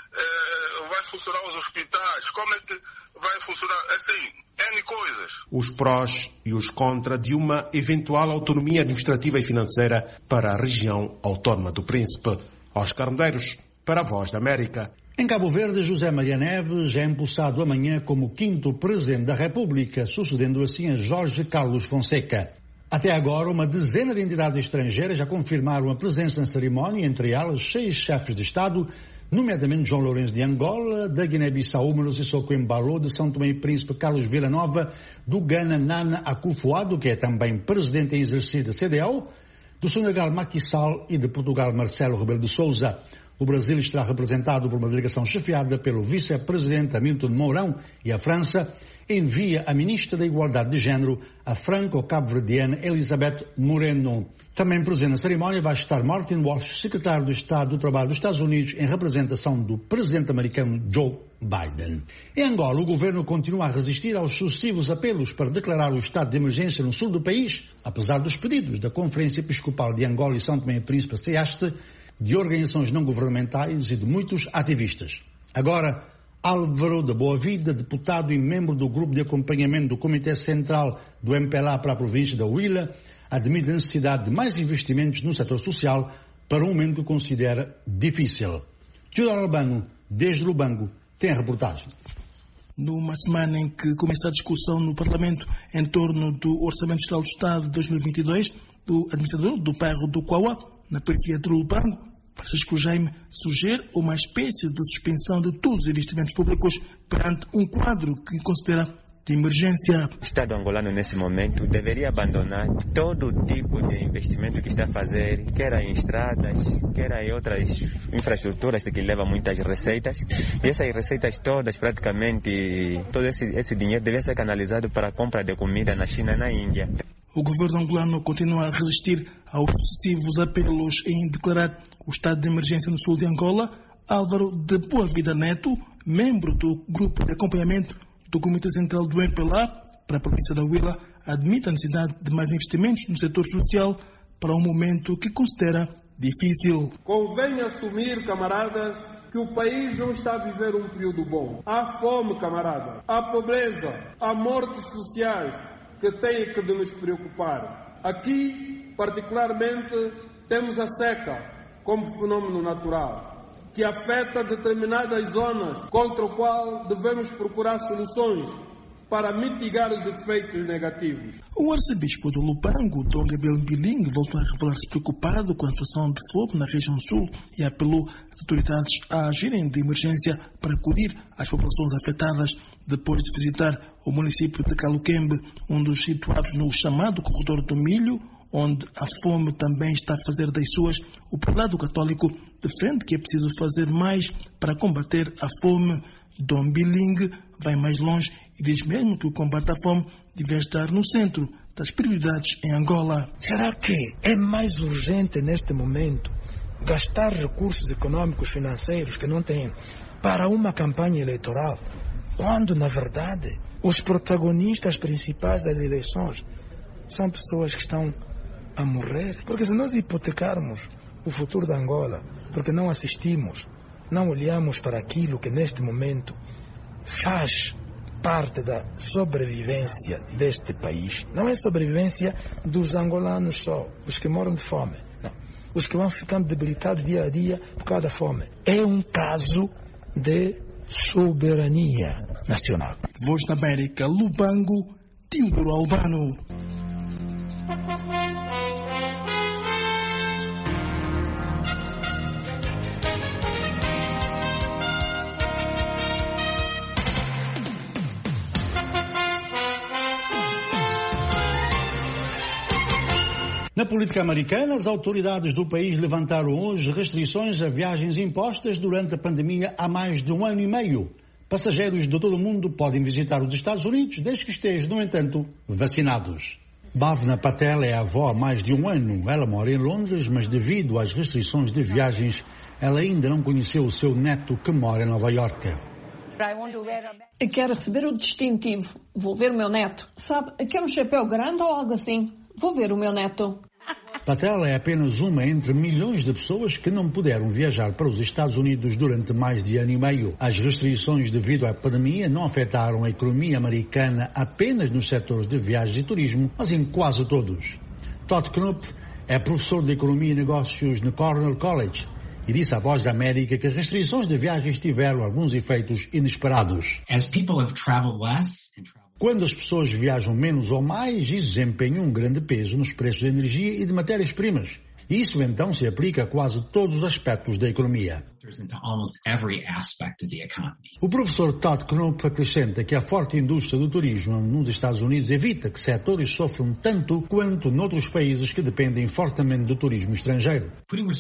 é, vai funcionar os hospitais? Como é que vai funcionar? Assim, N coisas. Os prós e os contra de uma eventual autonomia administrativa e financeira para a região autónoma do Príncipe. Oscar Medeiros, para a Voz da América. Em Cabo Verde, José Maria Neves é empossado amanhã como quinto Presidente da República, sucedendo assim a Jorge Carlos Fonseca. Até agora, uma dezena de entidades estrangeiras já confirmaram a presença na cerimónia, entre elas seis chefes de Estado, nomeadamente João Lourenço de Angola, da Guiné-Bissau, Humano Sissoko Embalo, de São Tomé e Príncipe Carlos Villanova, do Ghana Nana Akufo-Addo, que é também Presidente em exercício da C D A O, do Senegal Macky Sall e de Portugal Marcelo Rebelo de Sousa. O Brasil estará representado por uma delegação chefiada pelo vice-presidente Hamilton Mourão e a França envia a ministra da Igualdade de Género, a franco-cabo-verdiana Elizabeth Moreno. Também presente na cerimónia vai estar Martin Walsh, secretário do Estado do Trabalho dos Estados Unidos, em representação do presidente americano Joe Biden. Em Angola, o governo continua a resistir aos sucessivos apelos para declarar o estado de emergência no sul do país, apesar dos pedidos da Conferência Episcopal de Angola e São Tomé e Príncipe, CEASTE, de organizações não governamentais e de muitos ativistas. Agora, Álvaro da Boa Vida, deputado e membro do grupo de acompanhamento do Comitê Central do M P L A para a província da Huila, admite a necessidade de mais investimentos no setor social para um momento que considera difícil. Teodoro Albano, desde Lubango, tem a reportagem. Numa semana em que começa a discussão no Parlamento em torno do Orçamento Geral do Estado de dois mil e vinte e dois, o administrador do bairro do Quauá, na periferia de Lubango, Francisco Jaime, sugere uma espécie de suspensão de todos os investimentos públicos perante um quadro que considera de emergência. O Estado angolano, nesse momento, deveria abandonar todo o tipo de investimento que está a fazer, quer em estradas, quer em outras infraestruturas que levam muitas receitas. E essas receitas todas, praticamente, todo esse, esse dinheiro deveria ser canalizado para a compra de comida na China e na Índia. O governo angolano continua a resistir aos sucessivos apelos em declarar o estado de emergência no sul de Angola. Álvaro de Boa Vida Neto, membro do grupo de acompanhamento do Comitê Central do M P L A para a província da Huila, admite a necessidade de mais investimentos no setor social para um momento que considera difícil. Convém assumir, camaradas, que o país não está a viver um período bom. Há fome, camaradas, há pobreza, há mortes sociais que têm que nos preocupar. Aqui, particularmente, temos a seca como fenômeno natural, que afeta determinadas zonas, contra o qual devemos procurar soluções para mitigar os efeitos negativos. O arcebispo do Lubango, Dom Gabriel Biling, voltou a revelar-se preocupado com a situação de fogo na região sul e apelou às autoridades a agirem de emergência para acudir às populações afetadas, depois de visitar o município de Caluquembe, um dos situados no chamado Corredor do Milho, onde a fome também está a fazer das suas. O prelado católico defende que é preciso fazer mais para combater a fome. Dom Biling vai mais longe e diz mesmo que o combate à fome deve estar no centro das prioridades em Angola. Será que é mais urgente neste momento gastar recursos econômicos financeiros que não tem para uma campanha eleitoral, quando na verdade os protagonistas principais das eleições são pessoas que estão a morrer? Porque se nós hipotecarmos o futuro da Angola, porque não assistimos, não olhamos para aquilo que neste momento faz parte da sobrevivência deste país, não é sobrevivência dos angolanos só, os que moram de fome, não, os que vão ficando debilitados dia a dia por causa da fome. É um caso de soberania nacional. Voz da América, Lubango, Teodoro Albano. Na política americana, as autoridades do país levantaram hoje restrições a viagens impostas durante a pandemia há mais de um ano e meio. Passageiros de todo o mundo podem visitar os Estados Unidos desde que estejam, no entanto, vacinados. Bhavna Patel é avó há mais de um ano. Ela mora em Londres, mas devido às restrições de viagens, ela ainda não conheceu o seu neto que mora em Nova Iorque. Eu quero receber o distintivo. Vou ver o meu neto. Sabe, quero um chapéu grande ou algo assim. Vou ver o meu neto. Patel é apenas uma entre milhões de pessoas que não puderam viajar para os Estados Unidos durante mais de ano e meio. As restrições devido à pandemia não afetaram a economia americana apenas nos setores de viagens e turismo, mas em quase todos. Todd Knupp é professor de Economia e Negócios no Cornell College e disse à Voz da América que as restrições de viagens tiveram alguns efeitos inesperados. As people have traveled less and Quando as pessoas viajam menos ou mais, isso desempenha um grande peso nos preços de energia e de matérias-primas. E isso então se aplica a quase todos os aspectos da economia. O professor Todd Knupp acrescenta que a forte indústria do turismo nos Estados Unidos evita que setores sofram tanto quanto noutros países que dependem fortemente do turismo estrangeiro.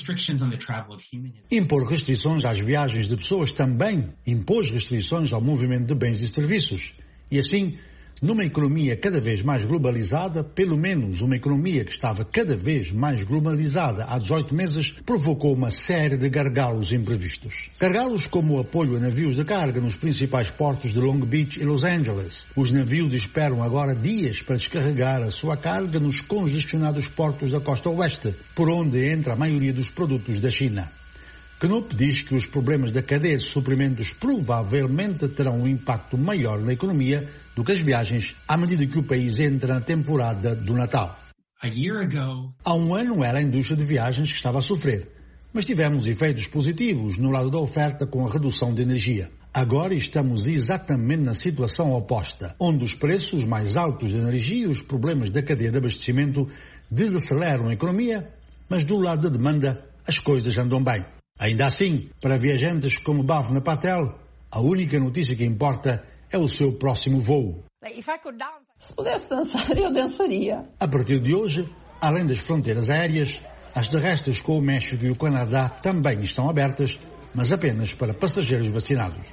Impor restrições às viagens de pessoas também impôs restrições ao movimento de bens e serviços. E assim, numa economia cada vez mais globalizada, pelo menos uma economia que estava cada vez mais globalizada há dezoito meses, provocou uma série de gargalos imprevistos. Gargalos como o apoio a navios de carga nos principais portos de Long Beach e Los Angeles. Os navios esperam agora dias para descarregar a sua carga nos congestionados portos da costa oeste, por onde entra a maioria dos produtos da China. Knupp diz que os problemas da cadeia de suprimentos provavelmente terão um impacto maior na economia do que as viagens à medida que o país entra na temporada do Natal. Há um ano era a indústria de viagens que estava a sofrer, mas tivemos efeitos positivos no lado da oferta com a redução de energia. Agora estamos exatamente na situação oposta, onde os preços mais altos de energia e os problemas da cadeia de abastecimento desaceleram a economia, mas do lado da demanda as coisas andam bem. Ainda assim, para viajantes como Bhavna Patel, a única notícia que importa é o seu próximo voo. Se pudesse dançar, eu dançaria. A partir de hoje, além das fronteiras aéreas, as terrestres com o México e o Canadá também estão abertas, mas apenas para passageiros vacinados.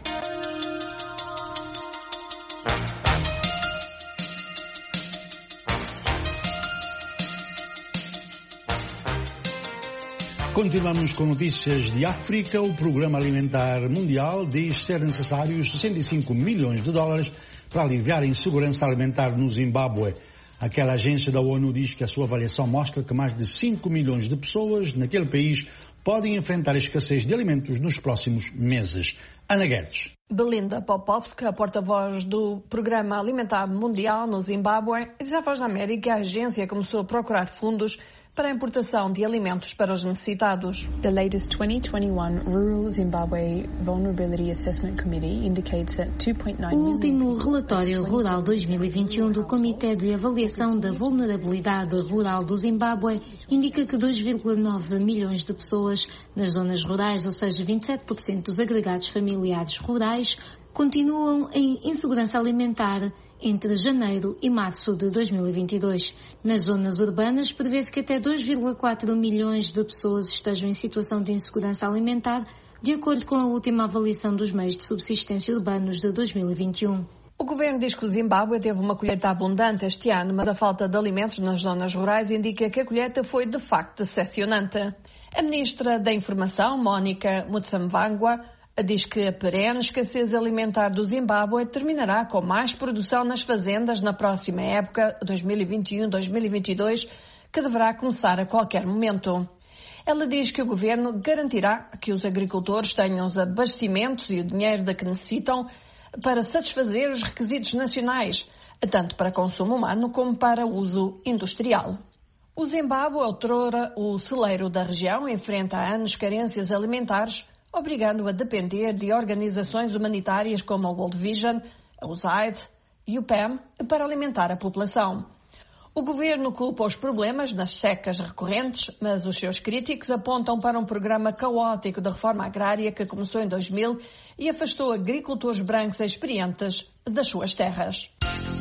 Continuamos com notícias de África. O Programa Alimentar Mundial diz ser necessários sessenta e cinco milhões de dólares para aliviar a insegurança alimentar no Zimbábue. Aquela agência da ONU diz que a sua avaliação mostra que mais de cinco milhões de pessoas naquele país podem enfrentar a escassez de alimentos nos próximos meses. Ana Guedes. Belinda Popovska, porta-voz do Programa Alimentar Mundial no Zimbábue, diz à Voz da América que a agência começou a procurar fundos para a importação de alimentos para os necessitados. The latest twenty twenty-one Rural Zimbabwe Vulnerability Assessment Committee indicates that two point nine O último relatório rural dois mil e vinte e um do Comitê de Avaliação da Vulnerabilidade Rural do Zimbábue indica que dois vírgula nove milhões de pessoas nas zonas rurais, ou seja, vinte e sete por cento dos agregados familiares rurais, continuam em insegurança alimentar entre janeiro e março de dois mil e vinte e dois. Nas zonas urbanas, prevê-se que até dois vírgula quatro milhões de pessoas estejam em situação de insegurança alimentar, de acordo com a última avaliação dos meios de subsistência urbanos de dois mil e vinte e um. O governo diz que o Zimbábue teve uma colheita abundante este ano, mas a falta de alimentos nas zonas rurais indica que a colheita foi de facto decepcionante. A ministra da Informação, Mónica Mutsamvangwa, diz que a perene escassez alimentar do Zimbábue terminará com mais produção nas fazendas na próxima época, dois mil e vinte e um a dois mil e vinte e dois, que deverá começar a qualquer momento. Ela diz que o governo garantirá que os agricultores tenham os abastecimentos e o dinheiro de que necessitam para satisfazer os requisitos nacionais, tanto para consumo humano como para uso industrial. O Zimbábue, outrora o celeiro da região, enfrenta há anos carências alimentares, obrigando a depender de organizações humanitárias como a World Vision, a U S A I D e o P E M para alimentar a população. O governo culpa os problemas nas secas recorrentes, mas os seus críticos apontam para um programa caótico de reforma agrária que começou em dois mil e afastou agricultores brancos experientes das suas terras.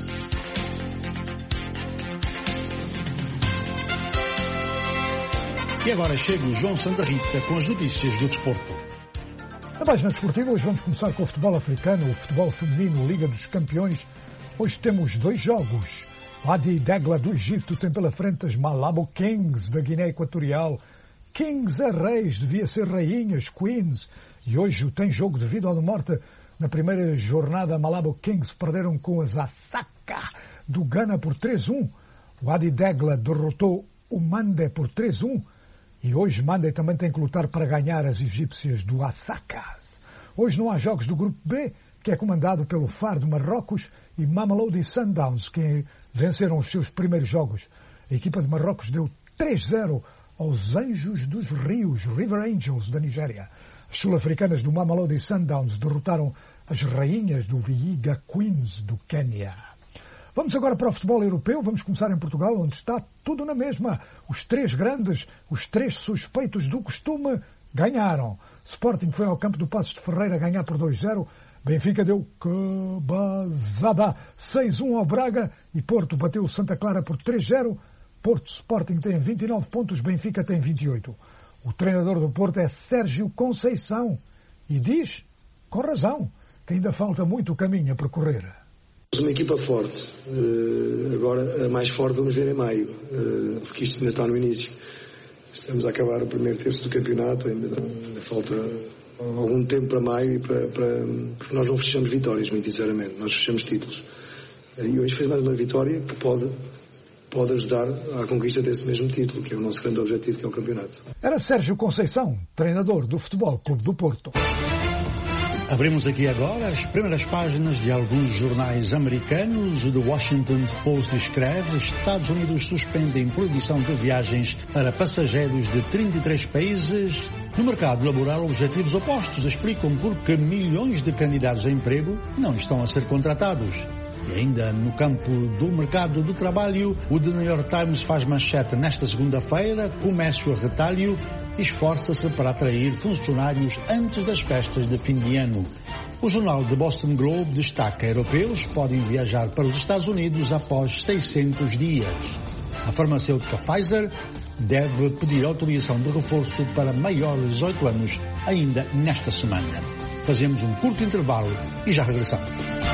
E agora chega o João Santa Rita com as notícias do desporto. Na página esportiva, hoje vamos começar com o futebol africano, o futebol feminino, Liga dos Campeões. Hoje temos dois jogos. O Wadi Degla do Egito tem pela frente as Malabo Kings da Guiné Equatorial. Kings é reis, devia ser rainhas, queens. E hoje tem jogo de vida ou de morte. Na primeira jornada, Malabo Kings perderam com as Asaka do Ghana por três a um. O Wadi Degla derrotou o Mande por três a um. E hoje Mande também tem que lutar para ganhar as egípcias do Assakas. Hoje não há jogos do Grupo B, que é comandado pelo F A R de Marrocos e Mamelodi Sundowns, que venceram os seus primeiros jogos. A equipa de Marrocos deu três a zero aos Anjos dos Rios, River Angels, da Nigéria. As sul-africanas do Mamelodi Sundowns derrotaram as rainhas do Vihiga Queens, do Quênia. Vamos agora para o futebol europeu. Vamos começar em Portugal, onde está tudo na mesma. Os três grandes, os três suspeitos do costume, ganharam. Sporting foi ao campo do Passos de Ferreira ganhar por dois a zero. Benfica deu cabazada seis a um ao Braga e Porto bateu o Santa Clara por três a zero. Porto Sporting tem vinte e nove pontos, Benfica tem vinte e oito. O treinador do Porto é Sérgio Conceição e diz, com razão, que ainda falta muito caminho a percorrer. Uma equipa forte, uh, agora a mais forte vamos ver em maio, uh, porque isto ainda está no início. Estamos a acabar o primeiro terço do campeonato, ainda, não, ainda falta algum tempo para maio, e para, para, porque nós não fechamos vitórias, muito sinceramente, nós fechamos títulos. Uh, e hoje fez mais uma vitória que pode, pode ajudar à conquista desse mesmo título, que é o nosso grande objetivo, que é o campeonato. Era Sérgio Conceição, treinador do Futebol Clube do Porto. Abrimos aqui agora as primeiras páginas de alguns jornais americanos. O The Washington Post escreve: Estados Unidos suspendem proibição de viagens para passageiros de trinta e três países. No mercado laboral, objetivos opostos explicam por que milhões de candidatos a emprego não estão a ser contratados. E ainda no campo do mercado do trabalho, o The New York Times faz manchete nesta segunda-feira: comércio a retalho esforça-se para atrair funcionários antes das festas de fim de ano. O jornal The Boston Globe destaca: europeus podem viajar para os Estados Unidos após seiscentos dias. A farmacêutica Pfizer deve pedir autorização de reforço para maiores de dezoito anos ainda nesta semana. Fazemos um curto intervalo e já regressamos.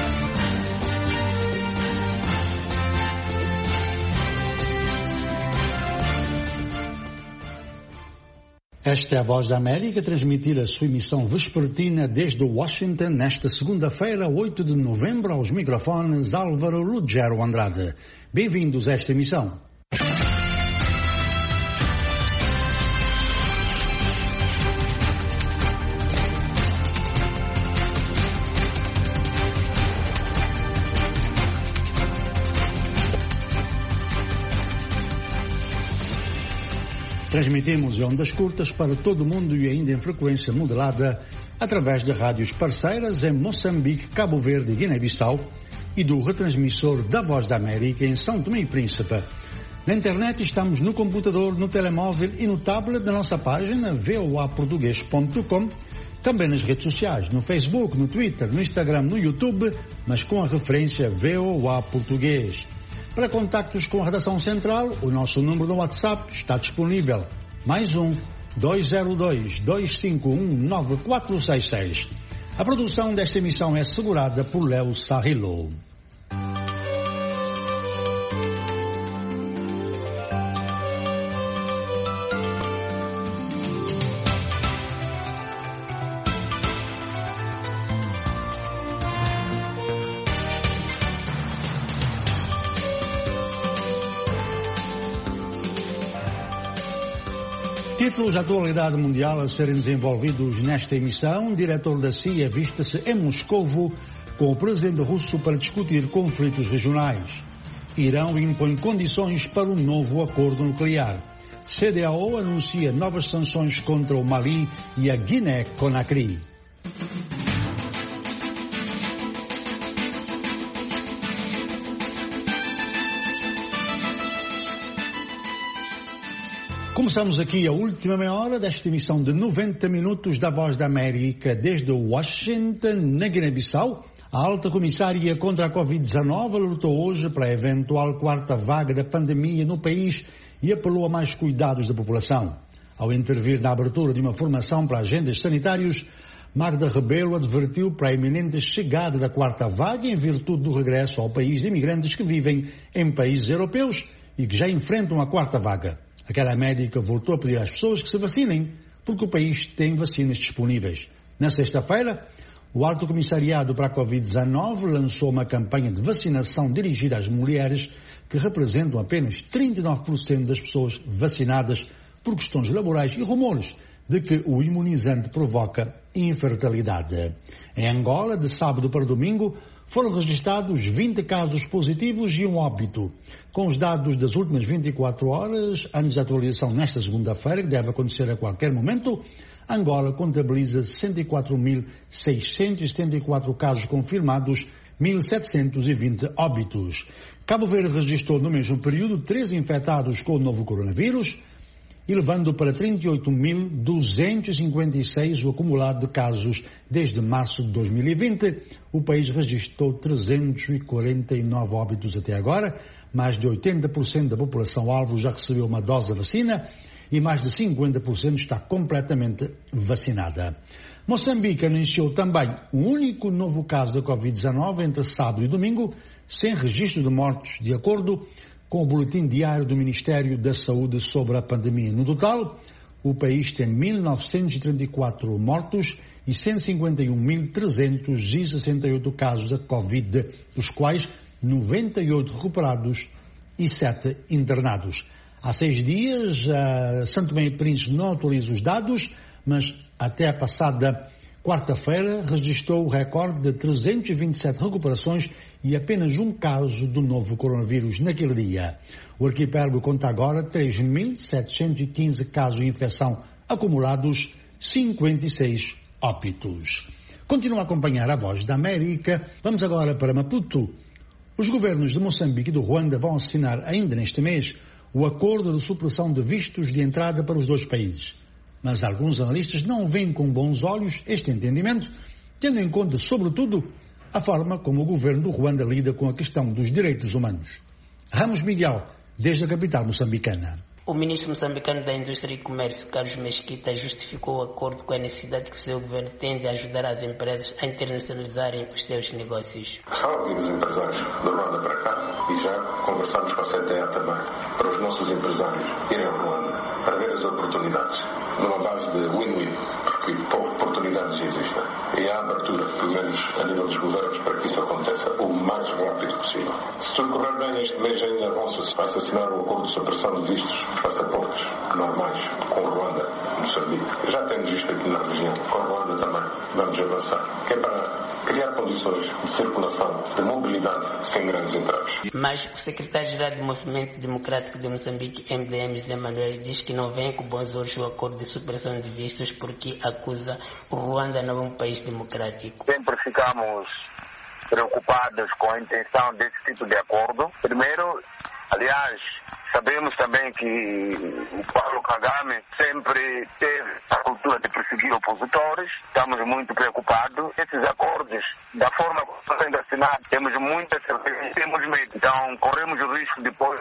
Esta é a Voz da América, transmitir a sua emissão vespertina desde Washington nesta segunda-feira, oito de novembro, aos microfones Álvaro Lugero Andrade. Bem-vindos a esta emissão. Transmitimos em ondas curtas para todo o mundo e ainda em frequência modulada através de rádios parceiras em Moçambique, Cabo Verde e Guiné-Bissau e do retransmissor da Voz da América em São Tomé e Príncipe. Na internet estamos no computador, no telemóvel e no tablet da nossa página v o a português ponto com, também nas redes sociais, no Facebook, no Twitter, no Instagram, no YouTube, mas com a referência V O A Português. Para contactos com a redação central, o nosso número no WhatsApp está disponível. Mais um, dois zero dois, dois cinco um, nove quatro seis seis. A produção desta emissão é assegurada por Léo Sarrilo. Títulos da atualidade mundial a serem desenvolvidos nesta emissão. O diretor da C I A vista-se em Moscovo com o presidente russo para discutir conflitos regionais. Irão impõe condições para um novo acordo nuclear. C D A O anuncia novas sanções contra o Mali e a Guiné-Conakry. Começamos aqui a última meia hora desta emissão de noventa minutos da Voz da América desde Washington, na Guiné-Bissau. A alta comissária contra a covid dezanove alertou hoje para a eventual quarta vaga da pandemia no país e apelou a mais cuidados da população. Ao intervir na abertura de uma formação para agentes sanitários, Magda Rebelo advertiu para a iminente chegada da quarta vaga em virtude do regresso ao país de imigrantes que vivem em países europeus e que já enfrentam a quarta vaga. Aquela médica voltou a pedir às pessoas que se vacinem, porque o país tem vacinas disponíveis. Na sexta-feira, o Alto Comissariado para a covid dezanove lançou uma campanha de vacinação dirigida às mulheres, que representam apenas trinta e nove por cento das pessoas vacinadas por questões laborais e rumores de que o imunizante provoca infertilidade. Em Angola, de sábado para domingo, foram registrados vinte casos positivos e um óbito. Com os dados das últimas vinte e quatro horas, antes da atualização nesta segunda-feira, que deve acontecer a qualquer momento, Angola contabiliza sessenta e quatro mil seiscentos e setenta e quatro casos confirmados, mil setecentos e vinte óbitos. Cabo Verde registrou no mesmo período treze infectados com o novo coronavírus, e levando para trinta e oito mil duzentos e cinquenta e seis o acumulado de casos desde março de dois mil e vinte. O país registrou trezentos e quarenta e nove óbitos até agora. Mais de oitenta por cento da população-alvo já recebeu uma dose da vacina e mais de cinquenta por cento está completamente vacinada. Moçambique anunciou também um único novo caso da covid dezanove entre sábado e domingo, sem registro de mortos, de acordo com o boletim diário do Ministério da Saúde sobre a pandemia. No total, o país tem mil novecentos e trinta e quatro mortos e cento e cinquenta e um mil trezentos e sessenta e oito casos da Covid, dos quais noventa e oito recuperados e sete internados. Há seis dias, uh, São Tomé e Príncipe não atualiza os dados, mas até a passada quarta-feira registrou o recorde de trezentos e vinte e sete recuperações e apenas um caso do novo coronavírus naquele dia. O arquipélago conta agora três mil setecentos e quinze casos de infecção acumulados, cinquenta e seis óbitos. Continua a acompanhar a Voz da América. Vamos agora para Maputo. Os governos de Moçambique e do Ruanda vão assinar ainda neste mês o acordo de supressão de vistos de entrada para os dois países. Mas alguns analistas não veem com bons olhos este entendimento, tendo em conta, sobretudo, a forma como o governo do Ruanda lida com a questão dos direitos humanos. Ramos Miguel, desde a capital moçambicana. O ministro moçambicano da Indústria e Comércio, Carlos Mesquita, justificou o acordo com a necessidade que o seu governo tem de ajudar as empresas a internacionalizarem os seus negócios. Só os empresários da Ruanda para cá e já conversamos com a C T A também, para os nossos empresários irem ao Ruanda, para ver as oportunidades, numa base de win-win, porque oportunidades existem. E há abertura, pelo menos a nível dos governos, para que isso aconteça o mais rápido possível. Se tudo correr bem, este mês ainda vão-se assinar o acordo de supressão de vistos, passaportes normais com Ruanda, Moçambique. Já temos isto aqui na região, com Ruanda também. Vamos avançar, que é para criar condições de circulação, de mobilidade sem grandes entraves. Mas o secretário-geral do Movimento Democrático de Moçambique, M D M, José Manuel, diz que não vem com bons olhos o acordo de supressão de vistos porque acusa o Ruanda não é um país democrático. Sempre ficamos preocupados com a intenção desse tipo de acordo. Primeiro, aliás, sabemos também que o Paulo Kagame sempre teve a cultura de perseguir opositores. Estamos muito preocupados. Esses acordos, da forma como estão sendo assinados, temos muita certeza, temos medo. Então, corremos o risco de depois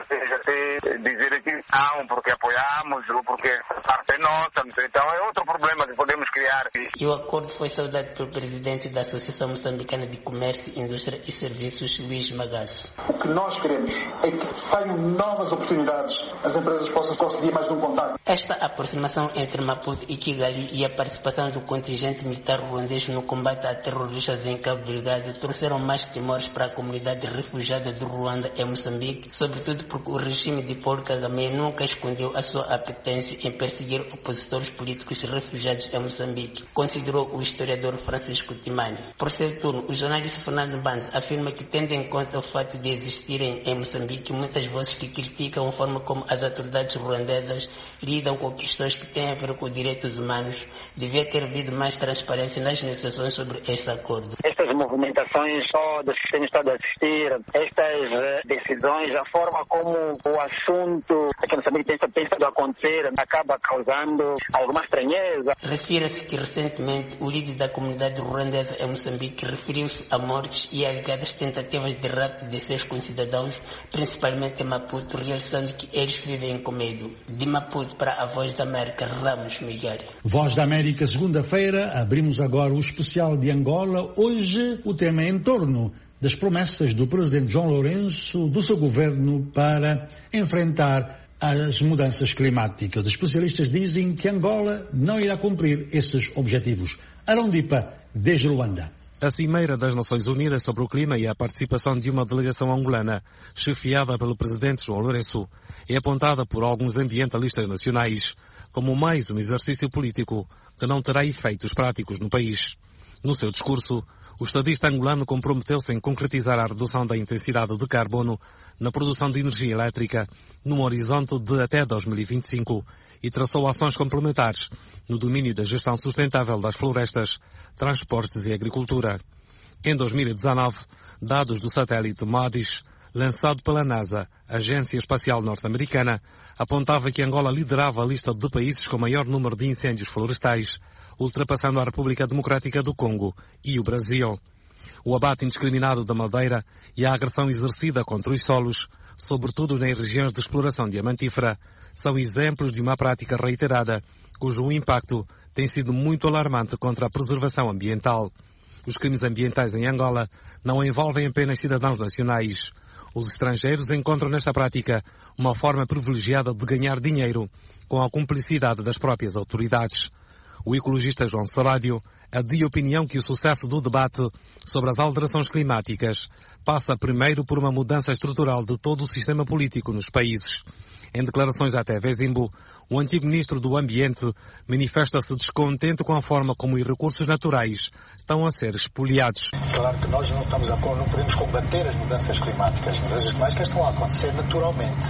de dizer que não, porque apoiamos ou porque essa parte é nossa. Então, é outro problema que podemos criar. E o acordo foi saudado pelo presidente da Associação Moçambicana de Comércio, Indústria e Serviços, Luís Magasso. O que nós queremos é que saiam novas oportunidades, as empresas possam conseguir mais um contato. Esta aproximação entre Maputo e Kigali e a participação do contingente militar ruandês no combate a terroristas em Cabo Delgado trouxeram mais temores para a comunidade refugiada do Ruanda em Moçambique, sobretudo porque o regime de Paul Kagame nunca escondeu a sua apetência em perseguir opositores políticos refugiados em Moçambique, considerou o historiador Francisco Timani. Por seu turno, o jornalista Fernando Banz afirma que, tendo em conta o fato de existirem em Moçambique muitas vozes que criticam a forma como as autoridades ruandesas lidam com questões que têm a ver com direitos humanos, devia ter havido mais transparência nas negociações sobre este acordo. Estas movimentações todas que têm estado a assistir, estas uh, decisões, a forma como o assunto aqui no Moçambique tem, tem estado a acontecer, acaba causando alguma estranheza. Refira-se que recentemente o líder da comunidade ruandesa em Moçambique referiu-se a mortes e alegadas tentativas de rapto de seus concidadãos, principalmente em Maputo, realçando que eles vivem com medo. De Maputo para a Voz da América, Ramos Miguel. Voz da América, segunda-feira, abrimos agora o especial de Angola. Hoje o tema é em torno das promessas do presidente João Lourenço, do seu governo, para enfrentar as mudanças climáticas. Os especialistas dizem que Angola não irá cumprir esses objetivos. Arondipa, desde Luanda. A Cimeira das Nações Unidas sobre o Clima e a participação de uma delegação angolana, chefiada pelo presidente João Lourenço, é apontada por alguns ambientalistas nacionais como mais um exercício político que não terá efeitos práticos no país. No seu discurso, o estadista angolano comprometeu-se em concretizar a redução da intensidade de carbono na produção de energia elétrica num horizonte de até dois mil e vinte e cinco e traçou ações complementares no domínio da gestão sustentável das florestas, transportes e agricultura. Em dois mil e dezanove, dados do satélite MODIS, lançado pela NASA, Agência Espacial Norte-Americana, apontava que Angola liderava a lista de países com maior número de incêndios florestais, ultrapassando a República Democrática do Congo e o Brasil. O abate indiscriminado da madeira e a agressão exercida contra os solos, sobretudo nas regiões de exploração diamantífera, são exemplos de uma prática reiterada, cujo impacto tem sido muito alarmante contra a preservação ambiental. Os crimes ambientais em Angola não envolvem apenas cidadãos nacionais. Os estrangeiros encontram nesta prática uma forma privilegiada de ganhar dinheiro com a cumplicidade das próprias autoridades. O ecologista João Sarádio adia a opinião que o sucesso do debate sobre as alterações climáticas passa primeiro por uma mudança estrutural de todo o sistema político nos países. Em declarações à T V Zimbo, o antigo ministro do Ambiente manifesta-se descontente com a forma como os recursos naturais estão a ser espoliados. Claro que nós não, estamos a, não podemos combater as mudanças climáticas. As mudanças climáticas estão a acontecer naturalmente.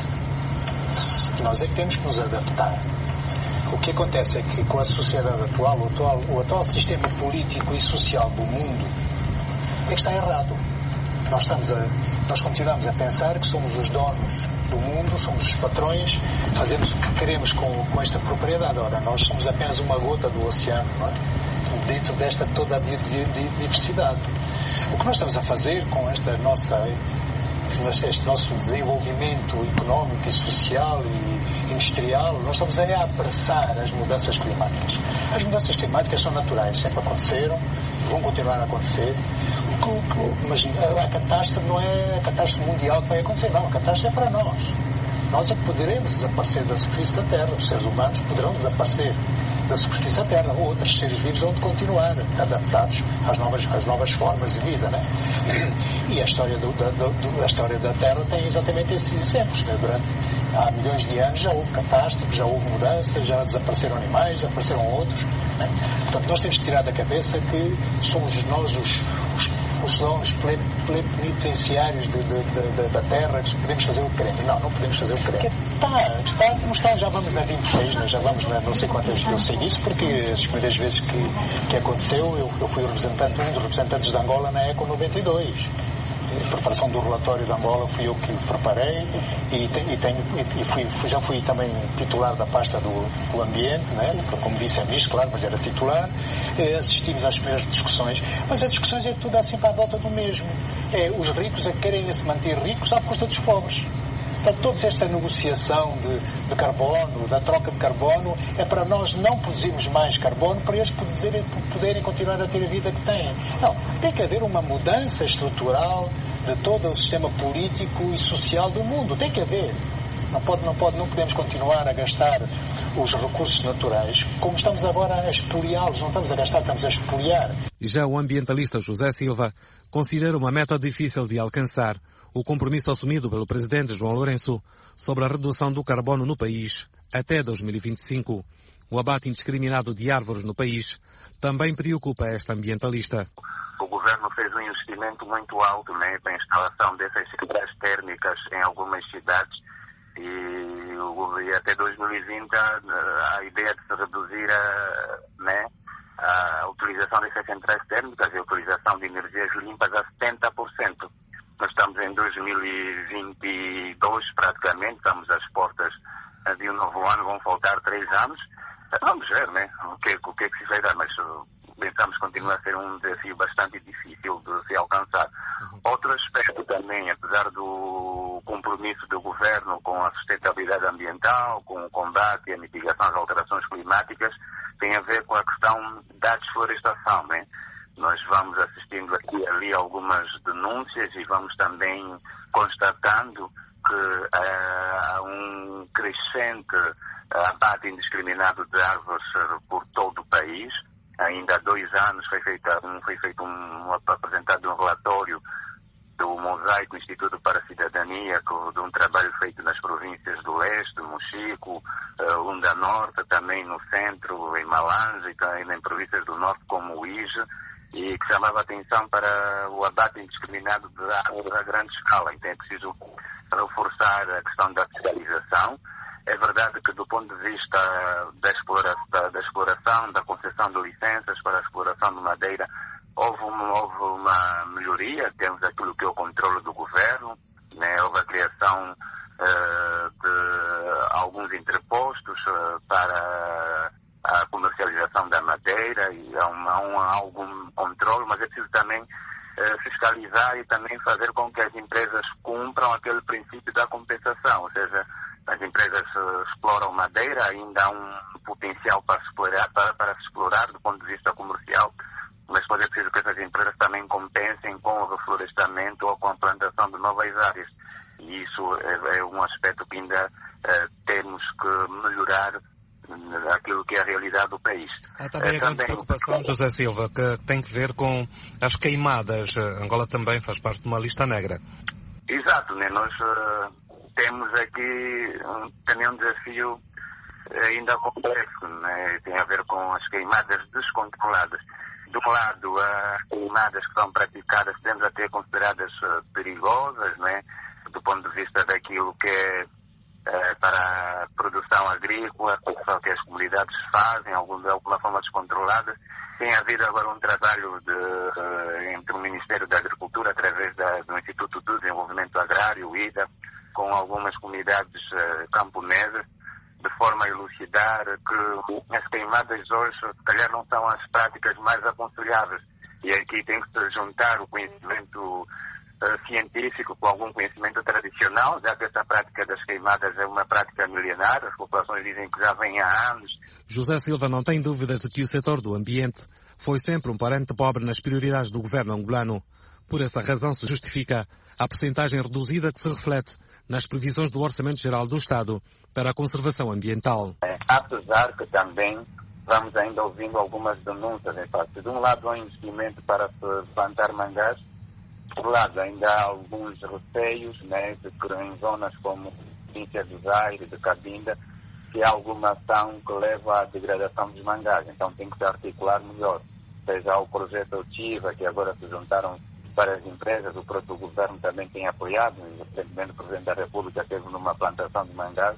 Nós é que temos que nos adaptar. O que acontece é que com a sociedade atual, o atual, o atual sistema político e social do mundo é que está errado. Nós, estamos a, nós continuamos a pensar que somos os donos do mundo, somos os patrões, fazemos o que queremos com, com esta propriedade. Ora, nós somos apenas uma gota do oceano, não é? dentro desta toda a biodiversidade. O que nós estamos a fazer com esta nossa, este nosso desenvolvimento económico e social e industrial, nós estamos a apressar as mudanças climáticas. As mudanças climáticas são naturais, sempre aconteceram, vão continuar a acontecer. Mas a catástrofe não é a catástrofe mundial que vai acontecer, não, a catástrofe é para nós. Nós é que poderemos desaparecer da superfície da Terra, os seres humanos poderão desaparecer da superfície da Terra, outros seres vivos vão continuar adaptados às novas, às novas formas de vida, né? E a história, do, da, do, a história da Terra tem exatamente esses exemplos, né? Durante há milhões de anos já houve catástrofes, já houve mudanças, já desapareceram animais, já apareceram outros, né? Portanto, nós temos que tirar da cabeça que somos nós os, os os dons plenitenciários de, de, de, da Terra, que podemos fazer o que queremos. Não, não podemos fazer o que queremos. Está, está, não está, já vamos na vinte e seis, né? Já vamos na não sei quantas, eu sei disso, porque as primeiras vezes que, que aconteceu, eu, eu fui representante, um dos representantes de Angola na ECO noventa e dois. A preparação do relatório de Angola fui eu que preparei e, te, e, tenho, e fui, fui, já fui também titular da pasta do, do ambiente, né? Como vice-ministro, claro, mas era titular. E assistimos às primeiras discussões, mas as discussões é tudo assim para a volta do mesmo. É, os ricos é que querem se manter ricos à custa dos pobres. Portanto, toda esta negociação de, de carbono, da troca de carbono, é para nós não produzirmos mais carbono, para eles poderem, poderem continuar a ter a vida que têm. Não, tem que haver uma mudança estrutural de todo o sistema político e social do mundo. Tem que haver. Não pode, não pode, não podemos continuar a gastar os recursos naturais como estamos agora a expoliá-los. Não estamos a gastar, estamos a expoliar. Já o ambientalista José Silva considera uma meta difícil de alcançar o compromisso assumido pelo presidente João Lourenço sobre a redução do carbono no país até dois mil e vinte e cinco. O abate indiscriminado de árvores no país também preocupa esta ambientalista. O governo fez um investimento muito alto, né, para a instalação dessas centrais térmicas em algumas cidades e, e até dois mil e vinte a, a ideia de se reduzir a, né, a utilização dessas centrais térmicas e a utilização de energias limpas a setenta por cento. Nós estamos em dois mil e vinte e dois praticamente, estamos às portas de um novo ano, vão faltar três anos. Vamos ver, né, o que, o que é que se vai dar, mas pensamos que continua a ser um desafio bastante difícil de se alcançar. Uhum. Outro aspecto também, apesar do compromisso do governo com a sustentabilidade ambiental, com o combate e a mitigação das alterações climáticas, tem a ver com a questão da desflorestação, né? Nós vamos assistindo aqui e ali algumas denúncias e vamos também constatando que há uh, um crescente uh, abate indiscriminado de árvores uh, por todo o país. Ainda há dois anos foi feito um, foi feito um, um apresentado um relatório do Mosaico Instituto para a Cidadania, de um trabalho feito nas províncias do Leste, do Mochico, uh, Lunda Norte, também no centro, em Malange, e também em províncias do Norte como o Ige, e que chamava a atenção para o abate indiscriminado de árvores a grande escala. Então é preciso reforçar a questão da fiscalização. É verdade que do ponto de vista da exploração, da, da, exploração, da concessão de licenças para a exploração de madeira, houve uma, houve uma melhoria. Temos aquilo que é o controle do governo, né? Houve a criação uh, de alguns entrepostos uh, para a comercialização da madeira e há, um, há, um, há algum controle, mas é preciso também uh, fiscalizar e também fazer com que as empresas cumpram aquele princípio da compensação, ou seja, as empresas uh, exploram madeira, ainda há um potencial para explorar, para, para se explorar do ponto de vista comercial, mas depois é preciso que essas empresas também compensem com o reflorestamento ou com a plantação de novas áreas. E isso é, é um aspecto que ainda uh, temos que melhorar aquilo que é a realidade do país. Há também a grande preocupação, José Silva, que tem que ver com as queimadas. Angola também faz parte de uma lista negra. Exato, né? Nós uh, temos aqui um, também um desafio ainda complexo, né? Tem a ver com as queimadas descontroladas. De um lado, as queimadas que são praticadas temos até consideradas uh, perigosas, né? Do ponto de vista daquilo que é Uh, para a produção agrícola, que as comunidades fazem de alguma forma descontrolada. Tem havido agora um trabalho de, uh, entre o Ministério da Agricultura, através da, do Instituto do Desenvolvimento Agrário, o I D A, com algumas comunidades uh, camponesas, de forma a elucidar que as queimadas hoje, se calhar, não são as práticas mais aconselháveis. E aqui tem que se juntar o conhecimento uh, científico com algum conhecimento tradicional, já que essa prática das queimadas é uma prática milenar, as populações dizem que já vem há anos. José Silva não tem dúvidas de que o setor do ambiente foi sempre um parente pobre nas prioridades do governo angolano. Por essa razão se justifica a percentagem reduzida que se reflete nas previsões do Orçamento Geral do Estado para a conservação ambiental. É, apesar que também vamos ainda ouvindo algumas denúncias, em parte. De um lado, há um investimento para se plantar mangás, por lado, ainda há alguns receios, né, de que em zonas como Província do Zaire, de Cabinda, que há alguma ação que leva à degradação dos mangás. Então tem que se articular melhor. Seja o projeto Otiva, que agora se juntaram várias empresas, o próprio governo também tem apoiado, recentemente o Presidente da República esteve numa plantação de mangás,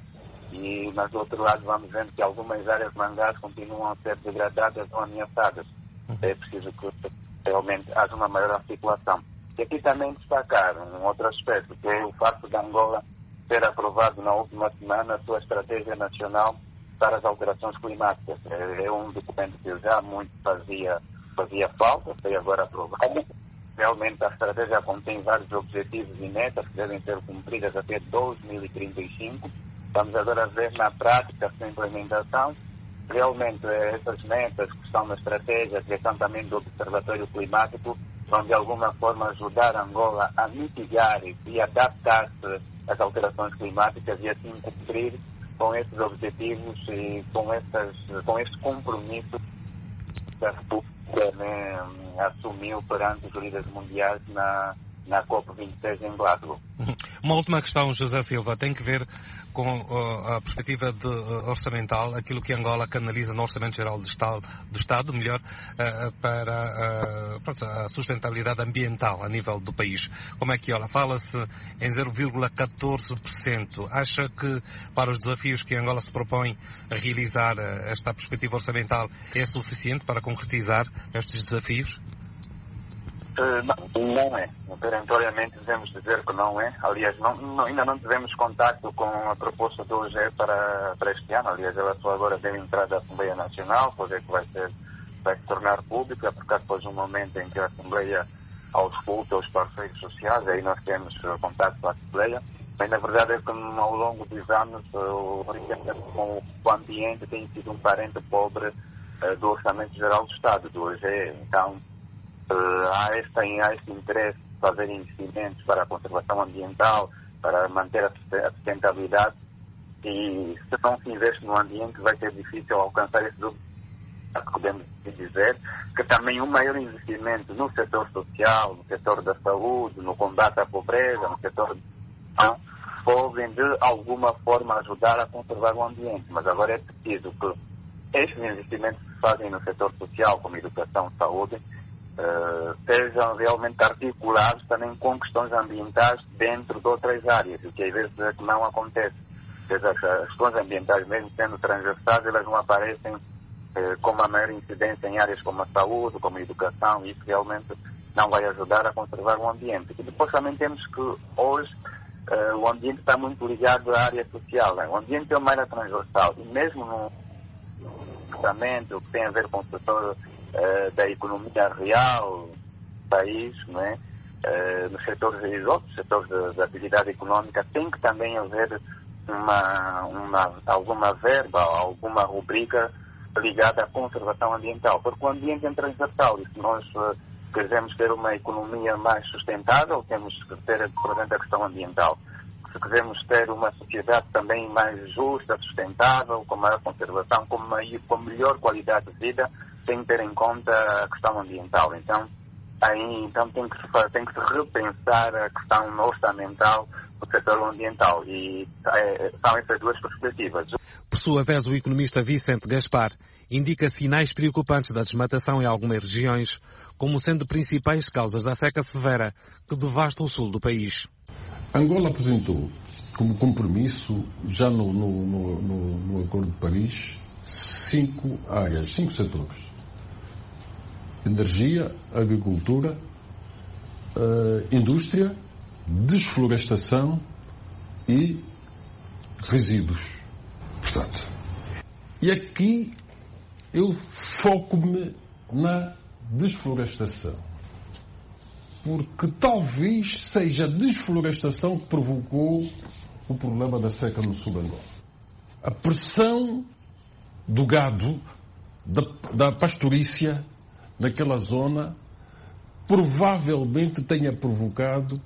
e mas do outro lado vamos vendo que algumas áreas de mangás continuam a ser degradadas ou ameaçadas. É preciso que realmente haja uma maior articulação. E aqui também destacar um outro aspecto, que é o facto de Angola ter aprovado na última semana a sua estratégia nacional para as alterações climáticas. É um documento que já muito fazia, fazia falta, foi agora aprovado. Realmente a estratégia contém vários objetivos e metas que devem ser cumpridas até dois mil e trinta e cinco. Vamos agora ver na prática a sua implementação. Realmente essas metas que estão na estratégia, que estão também do Observatório Climático, vão de alguma forma ajudar Angola a mitigar e adaptar-se às alterações climáticas e assim cumprir com esses objetivos e com, essas, com esse compromisso que a República, né, assumiu perante os líderes mundiais na, na COP vinte e seis em Glasgow. Uma última questão, José Silva, tem que ver com uh, a perspectiva de, uh, orçamental, aquilo que Angola canaliza no Orçamento Geral do Estado, do Estado melhor, uh, para uh, pronto, a sustentabilidade ambiental a nível do país. Como é que olha? Fala-se em zero vírgula catorze por cento. Acha que para os desafios que Angola se propõe a realizar, uh, esta perspectiva orçamental é suficiente para concretizar estes desafios? Uh, não, não é. Perentoriamente devemos dizer que não é. Aliás, não, não, ainda não tivemos contato com a proposta do O G E para, para este ano. Aliás, ela só agora deu entrada à Assembleia Nacional, pois é que vai, ser, vai se tornar pública, porque há depois um momento em que a Assembleia ausculta os parceiros sociais, aí nós temos uh, contato com a Assembleia. Mas na verdade é que ao longo dos anos uh, o, o ambiente tem sido um parente pobre uh, do Orçamento Geral do Estado, do O G E. Então, Uh, há, este, há este interesse de fazer investimentos para a conservação ambiental, para manter a sustentabilidade, e se não se investe no ambiente vai ser difícil alcançar esses objetivos. Podemos dizer que também um maior investimento no setor social, no setor da saúde, no combate à pobreza, no setor da podem de alguma forma ajudar a conservar o ambiente, mas agora é preciso que estes investimentos que se fazem no setor social, como educação, saúde, Uh, sejam realmente articulados também com questões ambientais dentro de outras áreas, o que às vezes é que não acontece. Seja, as questões ambientais, mesmo sendo transversais, elas não aparecem uh, com uma maior incidência em áreas como a saúde, como a educação, e isso realmente não vai ajudar a conservar o ambiente. E depois também temos que hoje uh, o ambiente está muito ligado à área social, né? O ambiente é uma área transversal, e mesmo no orçamento, que tem a ver com o setor Uh, da economia real do país, não é? Uh, nos setores e outros setores da atividade econômica, tem que também haver uma, uma, alguma verba, alguma rubrica ligada à conservação ambiental, porque o ambiente é transversal, e se nós uh, quisermos ter uma economia mais sustentável, temos que ter presente a questão ambiental. Se quisermos ter uma sociedade também mais justa, sustentável, com maior conservação, com, maior, com melhor qualidade de vida, tem que ter em conta a questão ambiental. Então, aí então tem que se, tem que se repensar a questão orçamental do setor ambiental. E é, são essas duas perspectivas. Por sua vez, o economista Vicente Gaspar indica sinais preocupantes da desmatação em algumas regiões, como sendo principais causas da seca severa que devasta o sul do país. Angola apresentou como compromisso, já no, no, no, no, no Acordo de Paris, cinco áreas, cinco setores. Energia, agricultura, uh, indústria, desflorestação e resíduos. Portanto, e aqui eu foco-me na desflorestação. Porque talvez seja a desflorestação que provocou o problema da seca no sul de Angola. A pressão do gado, da, da pastorícia naquela zona, provavelmente tenha provocado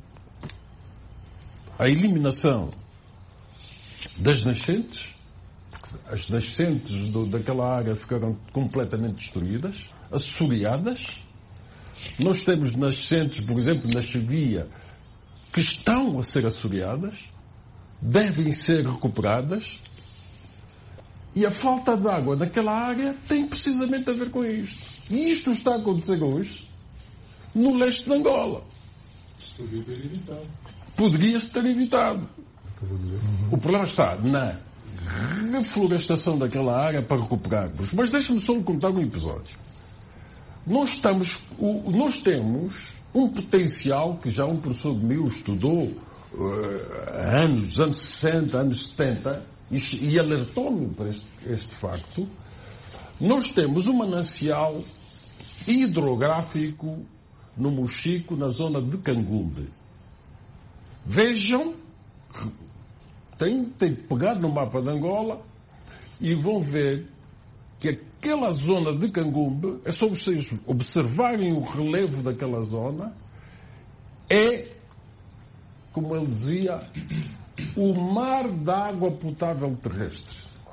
a eliminação das nascentes, porque as nascentes do, daquela área ficaram completamente destruídas, assoreadas. Nós temos nascentes, por exemplo, na Chevia, que estão a ser assoreadas, devem ser recuperadas, e a falta de água naquela área tem precisamente a ver com isto. E isto está a acontecer hoje no leste de Angola. Isso poderia ter evitado. Poderia-se ter evitado. O problema está na reflorestação daquela área para recuperarmos. Mas deixa-me só contar um episódio. Nós, estamos, nós temos um potencial que já um professor meu estudou uh, há anos, anos sessenta, anos setenta, e, e alertou-me para este, este facto. Nós temos um manancial hidrográfico no Mochico, na zona de Cangumbe. Vejam, tem, tem que pegar no mapa de Angola e vão ver que aquela zona de Cangumbe, é só vocês observarem o relevo daquela zona, é, como ele dizia, o mar de água potável terrestre.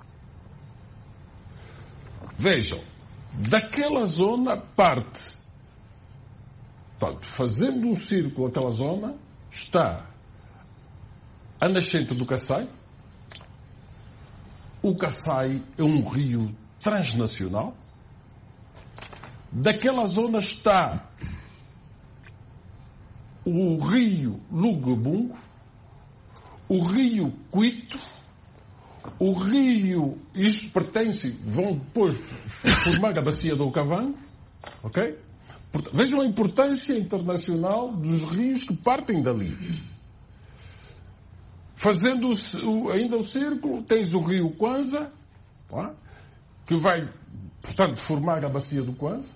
Vejam, daquela zona parte, portanto, fazendo um círculo aquela zona, está a nascente do Kassai. O Kassai é um rio transnacional. Daquela zona está o rio Lugabungo, o rio Cuito, o rio, isto pertence, vão depois formar a bacia do Okavango, ok? Portanto, vejam a importância internacional dos rios que partem dali. Fazendo o, ainda o círculo, tens o rio Kwanza, tá? Que vai, portanto, formar a bacia do Kwanza.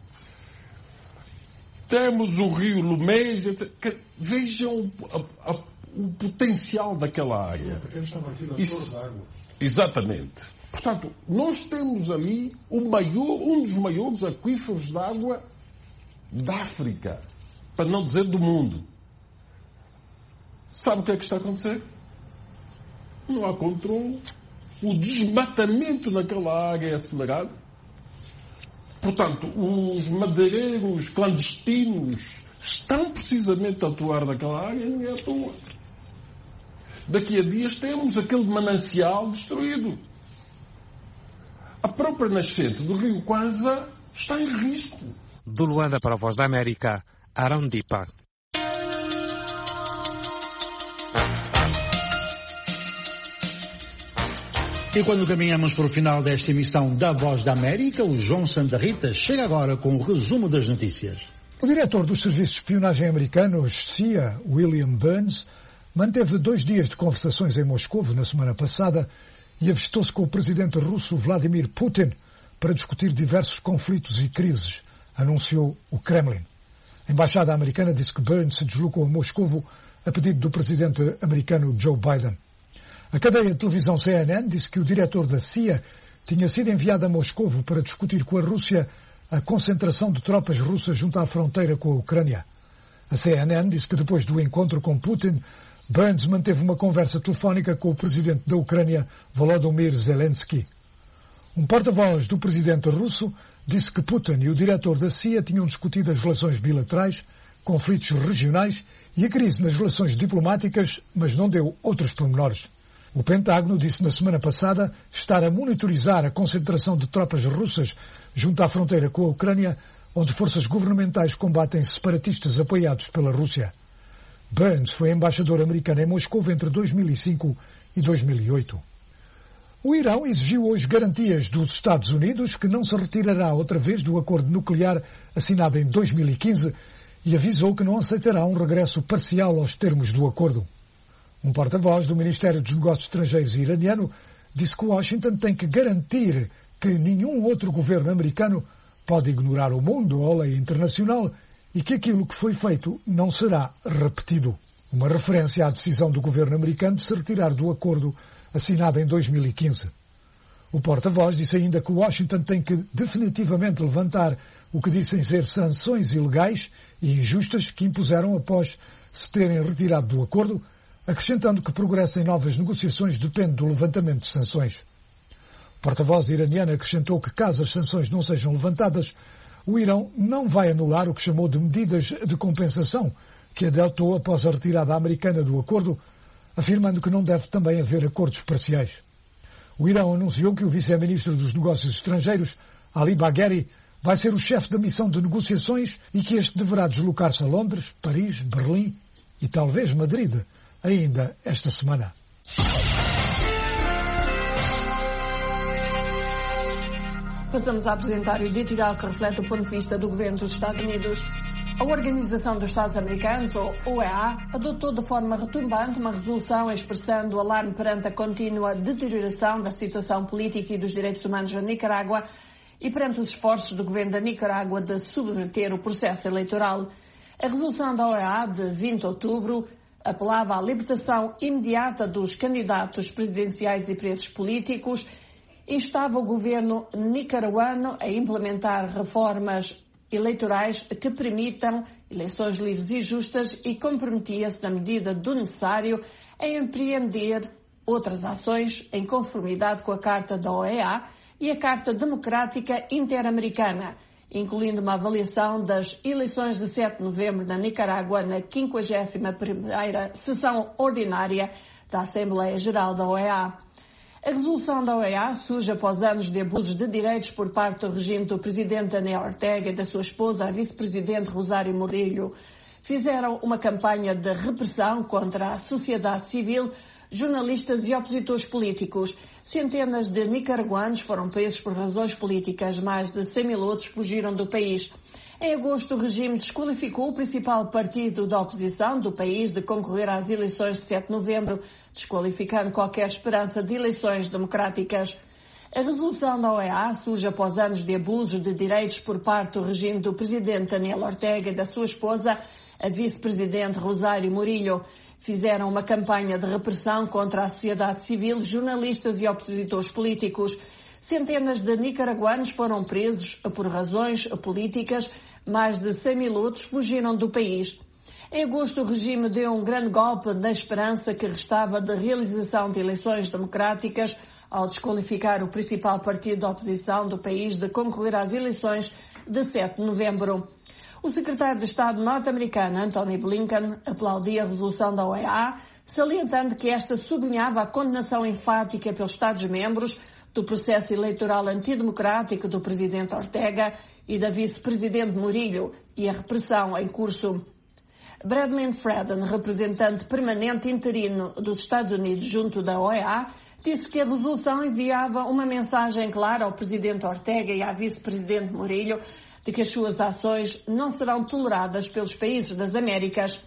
Temos o rio Lumez, etcétera. Vejam a, a, o potencial daquela área. Isso, exatamente. Portanto, nós temos ali o maior, um dos maiores aquíferos de água da África, para não dizer do mundo. Sabe o que é que está a acontecer? Não há controle. O desmatamento naquela área é acelerado. Portanto, os madeireiros clandestinos estão precisamente a atuar naquela área e ninguém atua. Daqui a dias temos aquele manancial destruído. A própria nascente do rio Kwanza está em risco. Do Luanda para a Voz da América, Arão Dipa. E quando caminhamos para o final desta emissão da Voz da América, o João Santa Rita chega agora com o resumo das notícias. O diretor dos Serviços de Espionagem Americanos, C I A, William Burns, manteve dois dias de conversações em Moscou na semana passada e avistou-se com o presidente russo Vladimir Putin para discutir diversos conflitos e crises, anunciou o Kremlin. A embaixada americana disse que Burns se deslocou a Moscou a pedido do presidente americano Joe Biden. A cadeia de televisão C N N disse que o diretor da C I A tinha sido enviado a Moscou para discutir com a Rússia a concentração de tropas russas junto à fronteira com a Ucrânia. A C N N disse que depois do encontro com Putin, Burns manteve uma conversa telefónica com o presidente da Ucrânia, Volodymyr Zelensky. Um porta-voz do presidente russo disse que Putin e o diretor da C I A tinham discutido as relações bilaterais, conflitos regionais e a crise nas relações diplomáticas, mas não deu outros pormenores. O Pentágono disse na semana passada estar a monitorizar a concentração de tropas russas junto à fronteira com a Ucrânia, onde forças governamentais combatem separatistas apoiados pela Rússia. Burns foi embaixador americano em Moscou entre dois mil e cinco e dois mil e oito. O Irão exigiu hoje garantias dos Estados Unidos que não se retirará outra vez do acordo nuclear assinado em dois mil e quinze e avisou que não aceitará um regresso parcial aos termos do acordo. Um porta-voz do Ministério dos Negócios Estrangeiros iraniano disse que Washington tem que garantir que nenhum outro governo americano pode ignorar o mundo ou a lei internacional e que aquilo que foi feito não será repetido. Uma referência à decisão do governo americano de se retirar do acordo assinado em dois mil e quinze. O porta-voz disse ainda que Washington tem que definitivamente levantar o que dizem ser sanções ilegais e injustas que impuseram após se terem retirado do acordo, acrescentando que progresso em novas negociações depende do levantamento de sanções. O porta-voz iraniano acrescentou que, caso as sanções não sejam levantadas, o Irão não vai anular o que chamou de medidas de compensação que adotou após a retirada americana do acordo, afirmando que não deve também haver acordos parciais. O Irão anunciou que o vice-ministro dos Negócios Estrangeiros, Ali Bagheri, vai ser o chefe da missão de negociações e que este deverá deslocar-se a Londres, Paris, Berlim e talvez Madrid, ainda esta semana. Passamos a apresentar o editorial que reflete o ponto de vista do governo dos Estados Unidos. A Organização dos Estados Americanos, ou O E A, adotou de forma retumbante uma resolução expressando alarme perante a contínua deterioração da situação política e dos direitos humanos na Nicarágua e perante os esforços do governo da Nicarágua de subverter o processo eleitoral. A resolução da O E A de vinte de outubro apelava à libertação imediata dos candidatos presidenciais e presos políticos, instava o governo nicaragüano a implementar reformas eleitorais que permitam eleições livres e justas e comprometia-se, na medida do necessário, a empreender outras ações em conformidade com a Carta da O E A e a Carta Democrática Interamericana, incluindo uma avaliação das eleições de sete de novembro na Nicarágua na quinquagésima primeira sessão ordinária da Assembleia Geral da O E A. A resolução da O E A surge após anos de abusos de direitos por parte do regime do presidente Daniel Ortega e da sua esposa, a vice-presidente Rosário Murillo. Fizeram uma campanha de repressão contra a sociedade civil, jornalistas e opositores políticos. Centenas de nicaragüanos foram presos por razões políticas, mais de cem mil outros fugiram do país. Em agosto, o regime desqualificou o principal partido da oposição do país de concorrer às eleições de sete de novembro, desqualificando qualquer esperança de eleições democráticas. A resolução da O E A surge após anos de abusos de direitos por parte do regime do presidente Daniel Ortega e da sua esposa, a vice-presidente Rosário Murillo. Fizeram uma campanha de repressão contra a sociedade civil, jornalistas e opositores políticos. Centenas de nicaragüanos foram presos por razões políticas, mais de cem mil outros fugiram do país. Em agosto, o regime deu um grande golpe na esperança que restava de realização de eleições democráticas ao desqualificar o principal partido da oposição do país de concorrer às eleições de sete de novembro. O secretário de Estado norte-americano, Antony Blinken, aplaudia a resolução da O E A, salientando que esta sublinhava a condenação enfática pelos Estados-membros do processo eleitoral antidemocrático do presidente Ortega e da vice-presidente Murillo e a repressão em curso. Bradley Freden, representante permanente interino dos Estados Unidos junto da O E A, disse que a resolução enviava uma mensagem clara ao presidente Ortega e à vice-presidente Murillo de que as suas ações não serão toleradas pelos países das Américas.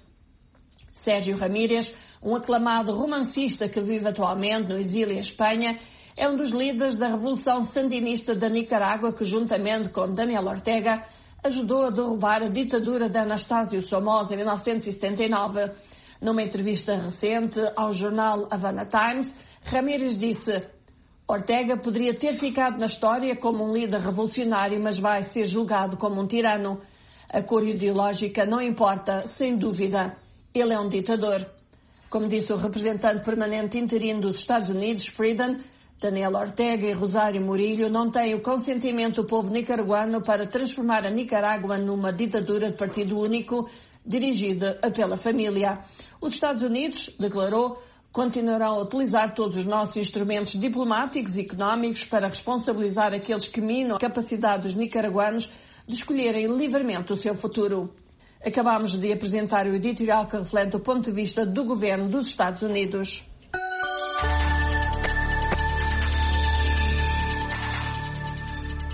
Sérgio Ramírez, um aclamado romancista que vive atualmente no exílio em Espanha, é um dos líderes da Revolução Sandinista da Nicarágua que, juntamente com Daniel Ortega, ajudou a derrubar a ditadura de Anastácio Somoza em mil novecentos e setenta e nove. Numa entrevista recente ao jornal Havana Times, Ramírez disse: Ortega poderia ter ficado na história como um líder revolucionário, mas vai ser julgado como um tirano. A cor ideológica não importa, sem dúvida. Ele é um ditador. Como disse o representante permanente interino dos Estados Unidos, Frieden, Daniel Ortega e Rosário Murillo não têm o consentimento do povo nicaragüano para transformar a Nicarágua numa ditadura de partido único dirigida pela família. Os Estados Unidos, declarou, continuarão a utilizar todos os nossos instrumentos diplomáticos e económicos para responsabilizar aqueles que minam a capacidade dos nicaragüanos de escolherem livremente o seu futuro. Acabamos de apresentar o editorial que reflete o ponto de vista do governo dos Estados Unidos.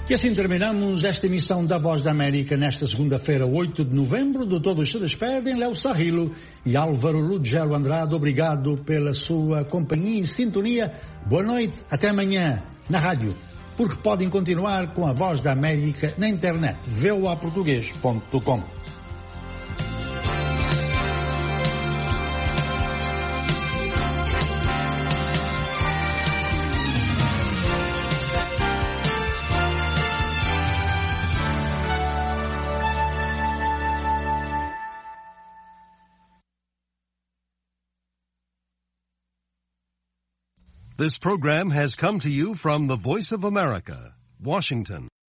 E assim terminamos esta emissão da Voz da América nesta segunda-feira, oito de novembro. De todos se despedem Léo Sarrilo e Álvaro Ruggiero Andrade. Obrigado pela sua companhia e sintonia. Boa noite, até amanhã na rádio, porque podem continuar com a Voz da América na internet, v o a português ponto com. This program has come to you from the Voice of America, Washington.